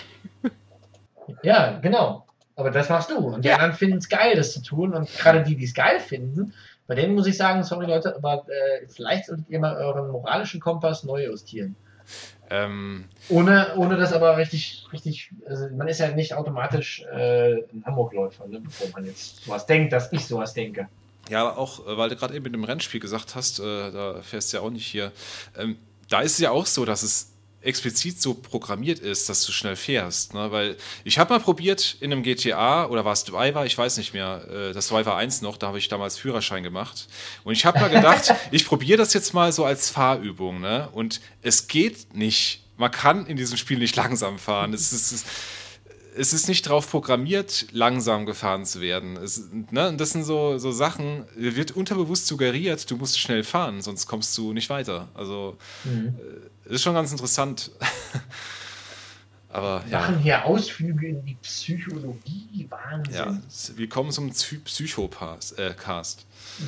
Ja, genau. Aber das machst du. Und die ja. anderen finden es geil, das zu tun. Und gerade die, die es geil finden, bei denen muss ich sagen, sorry Leute, aber äh, vielleicht solltet ihr mal euren moralischen Kompass neu justieren. Ähm, ohne, ohne das aber richtig, richtig, also man ist ja nicht automatisch äh, ein Amokläufer, ne, bevor man jetzt sowas denkt, dass ich sowas denke. Ja, auch, weil du gerade eben mit dem Rennspiel gesagt hast, äh, da fährst du ja auch nicht hier. Ähm, da ist es ja auch so, dass es explizit so programmiert ist, dass du schnell fährst, ne? Weil ich habe mal probiert in einem G T A, oder war es Driver, ich weiß nicht mehr, äh, das Driver eins noch, da habe ich damals Führerschein gemacht, und ich habe mal gedacht, ich probiere das jetzt mal so als Fahrübung, ne? Und es geht nicht, man kann in diesem Spiel nicht langsam fahren, es ist, es, es ist nicht drauf programmiert, langsam gefahren zu werden. Es, ne? Und das sind so, so Sachen, wird unterbewusst suggeriert, du musst schnell fahren, sonst kommst du nicht weiter. Also, mhm. äh, ist schon ganz interessant. Aber Wir ja. machen hier Ausflüge in die Psychologie, Wahnsinn. Ja, willkommen zum Psychocast. Äh, Cast.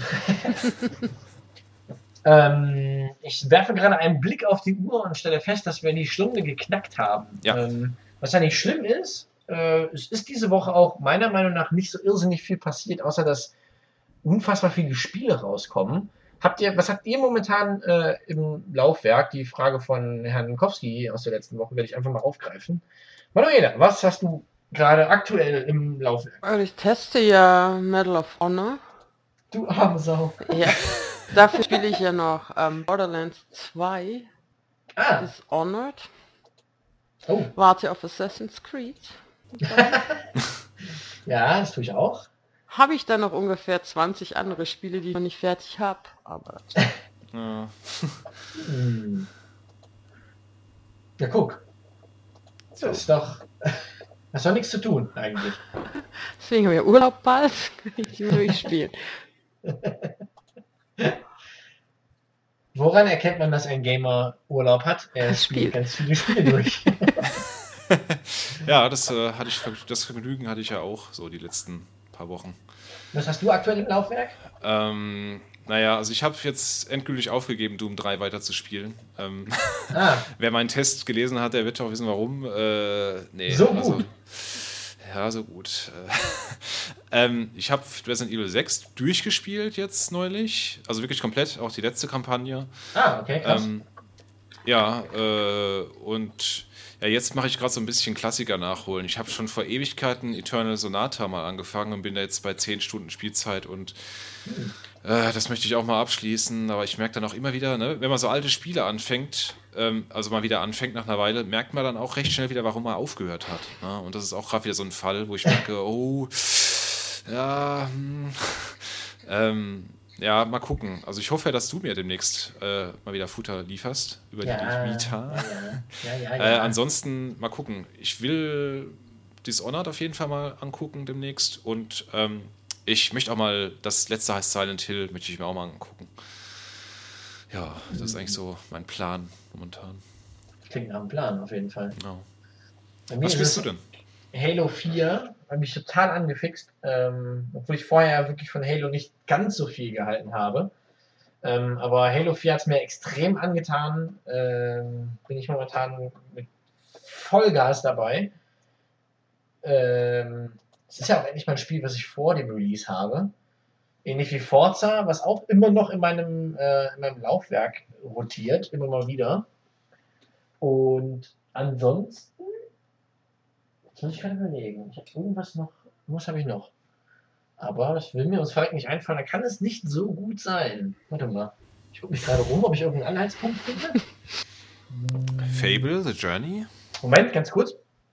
ähm, ich werfe gerade einen Blick auf die Uhr und stelle fest, dass wir die Stunde geknackt haben. Ja. Ähm, was ja nicht schlimm ist, äh, es ist diese Woche auch meiner Meinung nach nicht so irrsinnig viel passiert, außer dass unfassbar viele Spiele rauskommen. Habt ihr, was habt ihr momentan äh, im Laufwerk? Die Frage von Herrn Kowski aus der letzten Woche werde ich einfach mal aufgreifen. Manuela, was hast du gerade aktuell im Laufwerk? Also ich teste ja Medal of Honor. Du arme Sau. Ja. Dafür spiele ich ja noch ähm, Borderlands zwei. Ah, Dishonored. oh. Warte auf Assassin's Creed. Ja, das tue ich auch. Habe ich dann noch ungefähr zwanzig andere Spiele, die ich noch nicht fertig habe. Aber Ja. Hm. Ja, guck. Das ist doch. Das ist doch nichts zu tun, eigentlich. deswegen habe ich ja Urlaub bald. Kann ich die durchspielen. Woran erkennt man, dass ein Gamer Urlaub hat? Er Das spielt Spiel. ganz viele Spiele durch. Ja, das äh, hatte ich, das Vergnügen hatte ich ja auch so die letzten paar Wochen. Was hast du aktuell im Laufwerk? Ähm, naja, also ich habe jetzt endgültig aufgegeben, Doom drei weiterzuspielen. Ähm, Ah, wer meinen Test gelesen hat, der wird auch wissen, warum. Äh, nee, So also, gut. ja, so gut. Äh, ähm, ich habe Resident Evil sechs durchgespielt jetzt neulich. Also wirklich komplett, auch die letzte Kampagne. ah, okay, krass. Ähm, ja, äh, und ja, jetzt mache ich gerade so ein bisschen Klassiker nachholen. Ich habe schon vor Ewigkeiten Eternal Sonata mal angefangen und bin da jetzt bei zehn Stunden Spielzeit und äh, das möchte ich auch mal abschließen, aber ich merke dann auch immer wieder, ne, wenn man so alte Spiele anfängt, ähm, also mal wieder anfängt nach einer Weile, merkt man dann auch recht schnell wieder, warum man aufgehört hat. Ne? Und das ist auch gerade wieder so ein Fall, wo ich merke, oh, ja, hm, ähm, ja, mal gucken. Also ich hoffe ja, dass du mir demnächst äh, mal wieder Futter lieferst über Ja, die Vita. ja, ja, ja, Äh, ja. ansonsten mal gucken. Ich will Dishonored auf jeden Fall mal angucken demnächst und ähm, ich möchte auch mal, das letzte heißt Silent Hill, möchte ich mir auch mal angucken. Ja, das ist eigentlich so mein Plan momentan. Klingt nach einem Plan, auf jeden Fall. Genau. Bei mir Was ist spielst es du denn? Halo vier, hat mich total angefixt, ähm, obwohl ich vorher wirklich von Halo nicht ganz so viel gehalten habe. Ähm, aber Halo vier hat es mir extrem angetan. Ähm, bin ich momentan mit Vollgas dabei. Ähm, es ist ja auch endlich mal ein Spiel, was ich vor dem Release habe. Ähnlich wie Forza, was auch immer noch in meinem, äh, in meinem Laufwerk rotiert, immer mal wieder. Und ansonsten, jetzt muss ich gerade überlegen. Ich habe irgendwas noch, was habe ich noch? Aber das will mir uns vielleicht nicht einfallen, da kann es nicht so gut sein. Warte mal. Ich gucke mich gerade rum, ob ich irgendeinen Anhaltspunkt finde. Fable, The Journey? Moment, ganz kurz.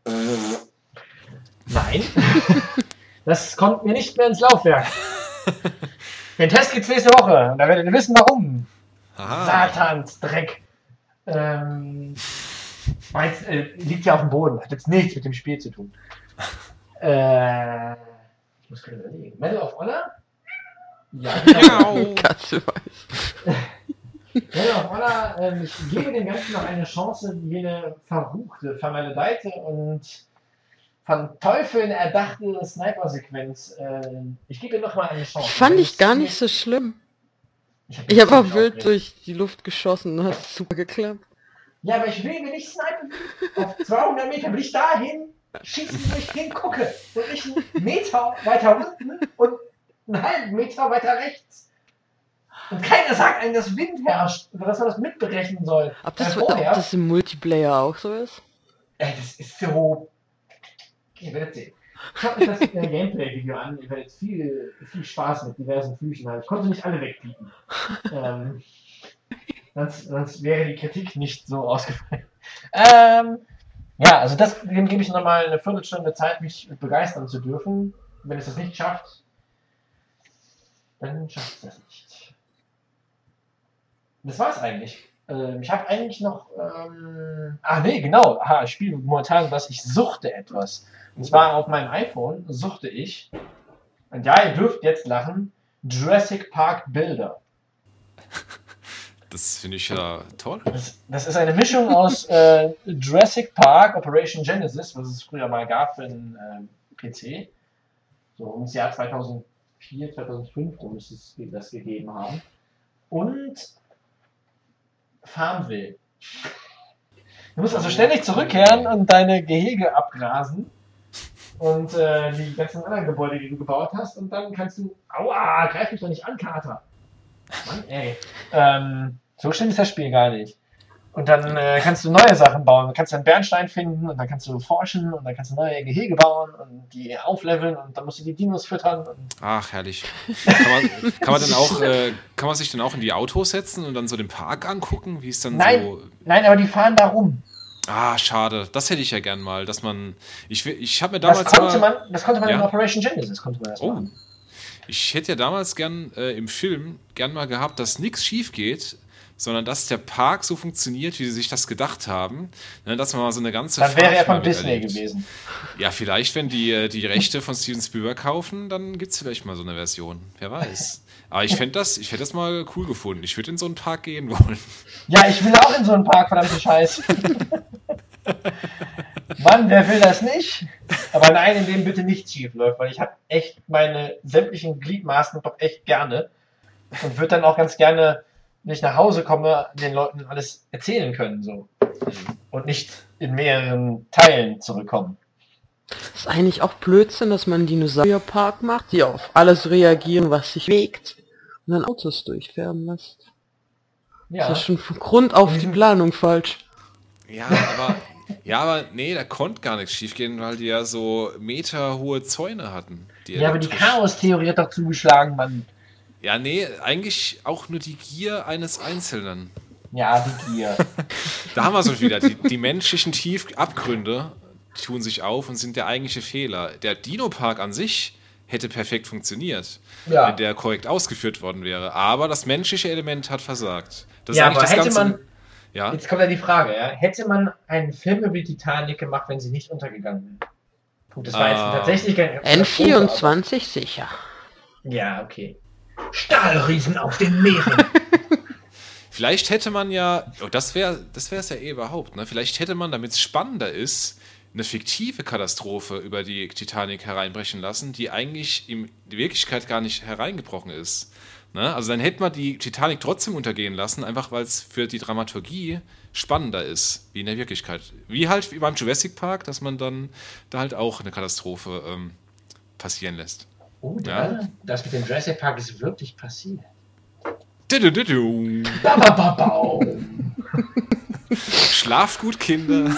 Nein. Das kommt mir nicht mehr ins Laufwerk. Den Test gibt's nächste Woche. Und da werdet ihr wissen, warum. Aha. Satans Dreck. Ähm, meins äh, liegt ja auf dem Boden. Hat jetzt nichts mit dem Spiel zu tun. Äh, ich muss gerade überlegen. Medal of Honor? Ja, genau. Katze weiß. Medal of Honor, ähm, ich gebe dem Ganzen noch eine Chance, jene verruchte, vermaledeite und von Teufeln erdachte Sniper-Sequenz. Ähm, ich gebe ihr noch mal eine Chance. Fand ich gar nicht so schlimm. Ich habe Ich habe auch wild durch die Luft geschossen und hat super geklappt. Ja, aber ich will mir nicht snipen. Auf zweihundert Meter will ich dahin schießen, wo ich hingucke. Und nicht einen Meter weiter unten und einen halben Meter weiter rechts. Und keiner sagt einem, dass Wind herrscht oder dass man das mitberechnen soll. Ob das, Weil ob vorher, das im Multiplayer auch so ist? ey, das ist so. Ihr werdet sehen. Schaut euch das äh, Gameplay-Video an. Ihr werdet viel, viel Spaß mit diversen Flüchen haben. Ich konnte nicht alle wegpiepen. ähm, sonst, sonst wäre die Kritik nicht so ausgefallen. Ähm, ja, also das, dem gebe ich nochmal eine Viertelstunde Zeit, mich begeistern zu dürfen. Wenn es das nicht schafft, dann schafft es das nicht. Das war's eigentlich. Ähm, ich habe eigentlich noch. Ähm, ah, nee, genau. Aha, ich spiele momentan was. Ich suchte etwas. Und zwar auf meinem iPhone suchte ich. Und ja, ihr dürft jetzt lachen. Jurassic Park Bilder. Das finde ich ja toll. Das, das ist eine Mischung aus äh, Jurassic Park, Operation Genesis, was es früher mal gab für den äh, P C. So ums Jahr zweitausendvier, zweitausendfünf rum müsste es das gegeben haben. Und Farmville. Du musst also ständig zurückkehren und deine Gehege abgrasen. Und äh, die ganzen anderen Gebäude, die du gebaut hast. Und dann kannst du... Aua, greif mich doch nicht an, Kater. Mann, ey. Ähm, so schlimm ist das Spiel gar nicht. Und dann äh, kannst du neue Sachen bauen. Du kannst einen Bernstein finden und dann kannst du forschen und dann kannst du neue Gehege bauen und die aufleveln und dann musst du die Dinos füttern. Und Ach, herrlich. Kann man, kann man dann auch, äh, kann man sich dann auch in die Autos setzen und dann so den Park angucken, wie es dann nein, so... nein, aber die fahren da rum. Ah, schade. Das hätte ich ja gern mal, dass man... Ich, ich habe mir Das damals konnte immer, man, das konnte man Ja? in Operation Genesis, konnte man das Oh. machen. Ich hätte ja damals gern äh, im Film gern mal gehabt, dass nichts schief geht, sondern dass der Park so funktioniert, wie sie sich das gedacht haben. Ne, dass man mal so eine ganze Dann wäre Fahrt er von mal Disney miterlebt. gewesen. Ja, vielleicht, wenn die äh, die Rechte von Steven Spielberg kaufen, dann gibt es vielleicht mal so eine Version. Wer weiß. Aber ich fände das, ich hätte das mal cool gefunden. Ich würde in so einen Park gehen wollen. Ja, ich will auch in so einen Park, verdammte Scheiße. Mann, wer will das nicht? Aber nein, in dem bitte nichts schief läuft, weil ich habe echt meine sämtlichen Gliedmaßen doch echt gerne und würde dann auch ganz gerne, wenn ich nach Hause komme, den Leuten alles erzählen können so und nicht in mehreren Teilen zurückkommen. Ist eigentlich auch Blödsinn, dass man einen Dinosaurierpark macht, die auf alles reagieren, was sich bewegt und dann Autos durchfärben lässt. Ja, Das ist schon von Grund auf die Planung falsch. Ja, aber, ja, aber nee, da konnte gar nichts schiefgehen, weil die ja so meterhohe Zäune hatten. Die ja aber die elektrisch- Chaos-Theorie hat doch zugeschlagen, Mann. Ja, nee, eigentlich auch nur die Gier eines Einzelnen. Ja, die Gier. Da haben wir es wieder. Die, die menschlichen Tiefabgründe tun sich auf und sind der eigentliche Fehler. Der Dino-Park an sich hätte perfekt funktioniert, Ja. wenn der korrekt ausgeführt worden wäre. Aber das menschliche Element hat versagt. Das Ja, ist eigentlich aber das hätte Ganze. man- ja, Jetzt kommt ja die Frage, ja? Hätte man einen Film über die Titanic gemacht, wenn sie nicht untergegangen wäre? Gut, das war jetzt Ah. tatsächlich kein... N vierundzwanzig sicher. Ja, okay. Stahlriesen auf den Meeren. vielleicht hätte man ja, oh, das wäre das wäre es ja eh überhaupt, ne? Vielleicht hätte man, damit es spannender ist, eine fiktive Katastrophe über die Titanic hereinbrechen lassen, die eigentlich in die Wirklichkeit gar nicht hereingebrochen ist. Ne? Also dann hätte man die Titanic trotzdem untergehen lassen, einfach weil es für die Dramaturgie spannender ist, wie in der Wirklichkeit. Wie halt wie beim Jurassic Park, dass man dann da halt auch eine Katastrophe ähm, passieren lässt. Oh, Ja. ja. Das mit dem Jurassic Park ist wirklich passiert. Du-du-du-du. Ba, ba, ba, bau. Schlaft gut, Kinder.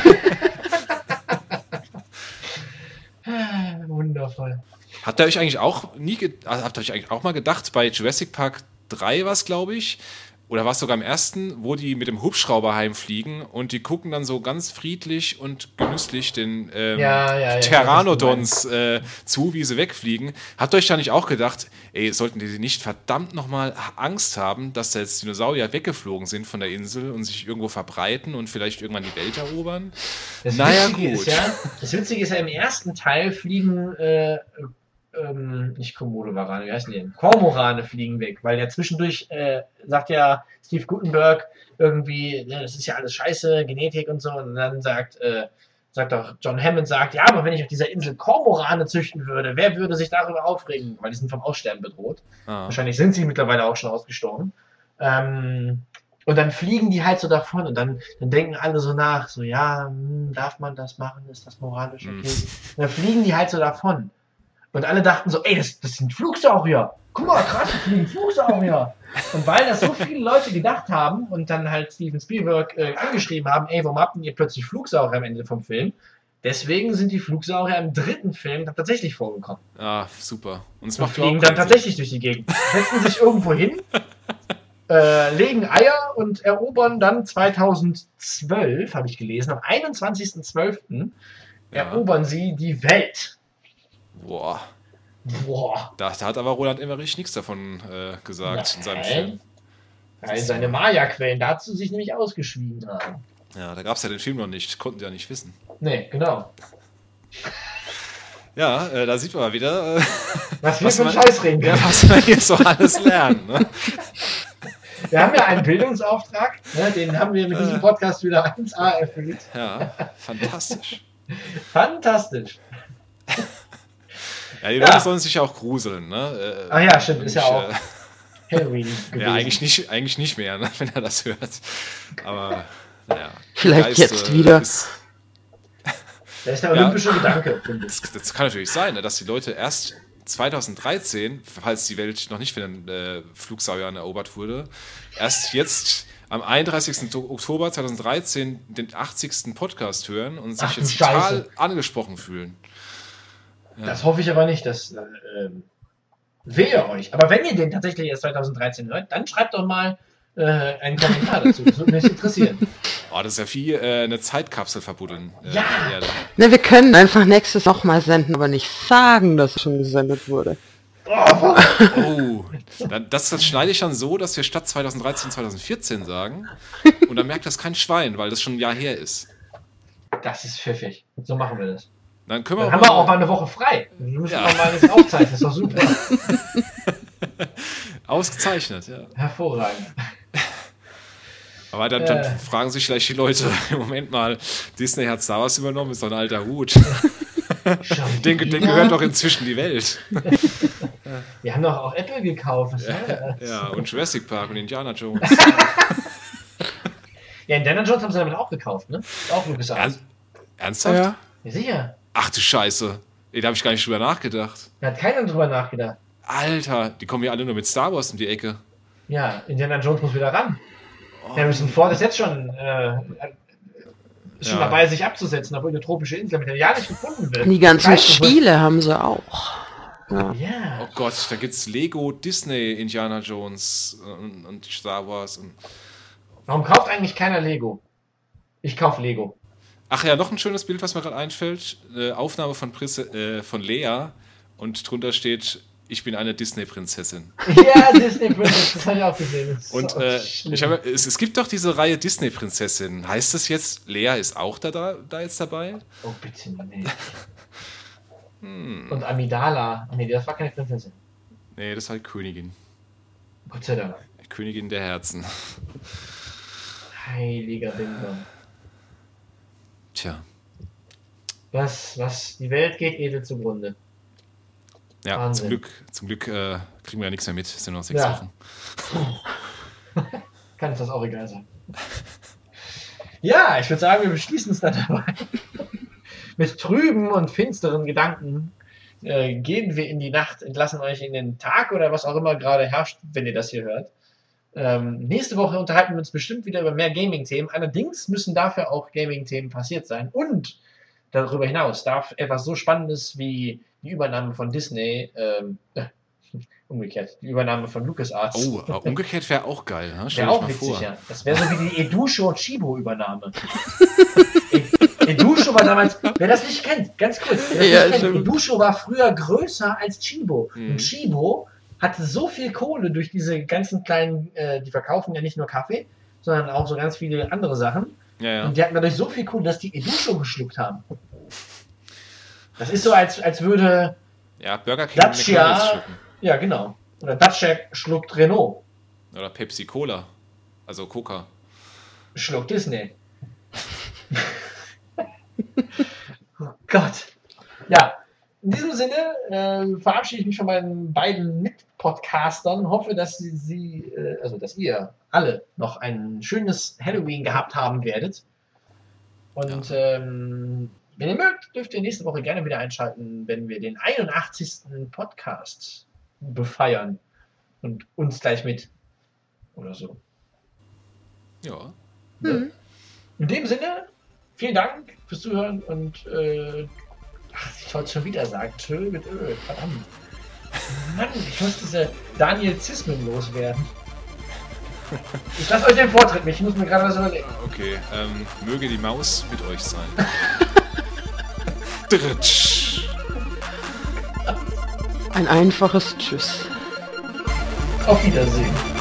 Wundervoll. Habt ihr euch eigentlich auch nie, ge- also habt ihr euch eigentlich auch mal gedacht, bei Jurassic Park drei war es, glaube ich, oder war es sogar im ersten, wo die mit dem Hubschrauber heimfliegen und die gucken dann so ganz friedlich und genüsslich den ähm, Ja, ja, ja, Pteranodons äh, zu, wie sie wegfliegen. Habt ihr euch da nicht auch gedacht, ey, sollten die nicht verdammt nochmal Angst haben, dass da jetzt Dinosaurier weggeflogen sind von der Insel und sich irgendwo verbreiten und vielleicht irgendwann die Welt erobern? Das Naja, Witzige gut. Ist ja, das Witzige ist ja, im ersten Teil fliegen, äh, ähm, nicht Komodo-Warane, wie heißen die denn? Kormorane fliegen weg, weil ja zwischendurch äh, sagt ja Steve Guttenberg irgendwie, ne, das ist ja alles scheiße, Genetik und so, und dann sagt, äh, sagt auch John Hammond, sagt, ja, aber wenn ich auf dieser Insel Kormorane züchten würde, wer würde sich darüber aufregen? Weil die sind vom Aussterben bedroht. Ah. Wahrscheinlich sind sie mittlerweile auch schon ausgestorben. Ähm, und dann fliegen die halt so davon und dann, dann denken alle so nach, so ja, hm, darf man das machen, ist das moralisch okay? Hm. Und dann fliegen die halt so davon. Und alle dachten so, ey, das, das sind Flugsaurier. Guck mal, krass, das fliegen Flugsaurier. Und weil das so viele Leute gedacht haben und dann halt Steven Spielberg äh, angeschrieben haben, ey, warum habt ihr plötzlich Flugsaurier am Ende vom Film? Deswegen sind die Flugsaurier im dritten Film dann tatsächlich vorgekommen. Ah, super. Und es Und macht fliegen überhaupt dann keinen Sinn. tatsächlich durch die Gegend. Setzen sich irgendwo hin, äh, legen Eier und erobern dann zweitausendzwölf, habe ich gelesen, am einundzwanzigsten zwölften Ja. erobern sie die Welt. Boah. Boah. Da, da hat aber Roland Emmerich nichts davon äh, gesagt in seinem Nein. Film. Weil seine Maya-Quellen dazu sich nämlich ausgeschwiegen haben. Ja, da gab es ja den Film noch nicht, konnten sie ja nicht wissen. Nee, genau. Ja, äh, da sieht man mal wieder, äh, Was wir Was für einen man- Scheiß reden. ja, was wir hier so alles lernen. Ne? Wir haben ja einen Bildungsauftrag, ne, den haben wir mit diesem Podcast wieder eins a erfüllt. Ja, fantastisch. Fantastisch. Ja, die Leute Ja. sollen sich ja auch gruseln, ne? Äh, Ach ja, stimmt, ist ja ich, auch äh, Halloween gewesen. Ja, eigentlich nicht, eigentlich nicht mehr, ne, wenn er das hört. Aber, naja. Vielleicht Geist, jetzt äh, wieder. Ist, Das ist der olympische Gedanke, finde ich. das, das kann natürlich sein, ne, dass die Leute erst zweitausenddreizehn, falls die Welt noch nicht von den äh, Flugsauriern erobert wurde, erst jetzt am einunddreißigsten Oktober zweitausenddreizehn den achtzigsten Podcast hören und sich Ach du jetzt total Scheiße. angesprochen fühlen. Ja. Das hoffe ich aber nicht, dass äh, ähm, wehe euch. Aber wenn ihr den tatsächlich erst zweitausenddreizehn hört, dann schreibt doch mal äh, einen Kommentar dazu. Das würde mich interessieren. Oh, das ist ja wie äh, eine Zeitkapsel verbuddeln. Äh, Ja. in der Erde. Ne, wir können einfach nächstes nochmal senden, aber nicht sagen, dass es schon gesendet wurde. Oh, Oh, dann, das, das schneide ich dann so, dass wir statt zweitausenddreizehn zweitausendvierzehn sagen. Und dann merkt das kein Schwein, weil das schon ein Jahr her ist. das ist pfiffig. So machen wir das. Dann können wir Dann auch haben wir auch mal mal eine Woche frei. Dann müssen Ja. wir mal nichts aufzeichnen. Das ist doch super. ausgezeichnet, ja. Hervorragend. Aber dann, dann Äh. fragen sich vielleicht die Leute, im Moment mal, Disney hat Star Wars übernommen, ist doch ein alter Hut. Schon Den, wieder? den gehört doch inzwischen die Welt. Wir haben doch auch Apple gekauft. Was soll das? Ja, und Jurassic Park und Indiana Jones. Ja, Indiana Jones haben sie damit auch gekauft, ne? Auch LucasArts. Ernst, ernsthaft? Ja. Ja, sicher. Ach du Scheiße. Ey, da habe ich gar nicht drüber nachgedacht. Da hat keiner drüber nachgedacht. Alter, die kommen ja alle nur mit Star Wars um die Ecke. Ja, Indiana Jones muss wieder ran. Oh. Harrison Ford ist jetzt schon, äh, ist schon Ja. dabei, sich abzusetzen auf eine tropische Insel, damit er ja nicht gefunden wird. Die ganzen Weiß nicht, was- Spiele haben sie auch. Ja. Ja. Oh Gott, da gibt's Lego, Disney, Indiana Jones und, und Star Wars. Und Warum kauft eigentlich keiner Lego? Ich kauf Lego. Ach ja, noch ein schönes Bild, was mir gerade einfällt. Äh, Aufnahme von, Prinze, äh, von Lea und drunter steht, ich bin eine Disney-Prinzessin. Ja, Disney Princess, das habe ich auch gesehen. Das ist Und so äh, schlimm. ich hab, es, es gibt doch diese Reihe Disney-Prinzessin. Heißt das jetzt, Lea ist auch da, da, da jetzt dabei? Oh, bitte nicht. Hm. Und Amidala. Nee, das war keine Prinzessin. Nee, das ist halt Königin. Gott sei Dank. Königin der Herzen. Heiliger Bimbam. Tja. Was, was, die Welt geht edel zugrunde. Ja, Wahnsinn. zum Glück, zum Glück äh, kriegen wir ja nichts mehr mit. Es sind nur noch sechs Ja. Wochen. Kann uns das auch egal sein. Ja, ich würde sagen, wir beschließen es dann dabei. Mit trüben und finsteren Gedanken äh, gehen wir in die Nacht, entlassen euch in den Tag oder was auch immer gerade herrscht, wenn ihr das hier hört. Ähm, nächste Woche unterhalten wir uns bestimmt wieder über mehr Gaming-Themen. Allerdings müssen dafür auch Gaming-Themen passiert sein. Und darüber hinaus darf etwas so Spannendes wie die Übernahme von Disney, ähm, äh, umgekehrt, die Übernahme von LucasArts. Oh, aber umgekehrt wäre auch geil. Ne? Stell Wäre dich auch mal witzig, vor. ja. Das wäre so wie die Edusho Chibo-Übernahme. E- Edusho war damals, wer das nicht kennt, ganz kurz, wer das Ja, nicht kennt, stimmt. Edusho war früher größer als Chibo. Mhm. Und Chibo hatte so viel Kohle durch diese ganzen kleinen, äh, die verkaufen ja nicht nur Kaffee, sondern auch so ganz viele andere Sachen. Ja, ja. Und die hatten dadurch so viel Kohle, dass die Edusho geschluckt haben. Das ist so, als, als würde, Ja, Burger King Dacia- McDonald's schlucken. ja genau, oder Dacia schluckt Renault, Oder Pepsi Cola. Also Coca. schluckt Disney. Oh Gott. Ja, in diesem Sinne äh, verabschiede ich mich von meinen beiden Mitpodcastern. Hoffe, dass sie, sie äh, also dass ihr alle noch ein schönes Halloween gehabt haben werdet. Und ähm, wenn ihr mögt, dürft ihr nächste Woche gerne wieder einschalten, wenn wir den einundachtzigsten Podcast befeiern. Und uns gleich mit. Oder so. Ja. Hm. In dem Sinne, vielen Dank fürs Zuhören und äh, ach, ich wollte schon wieder sagen, Tschö mit Ö, verdammt. Mann, ich muss diese Daniel-Zismen loswerden. Ich lasse euch den Vortritt, ich muss mir gerade was überlegen. Okay, ähm, möge die Maus mit euch sein. Dritsch. Ein einfaches Tschüss. Auf Wiedersehen.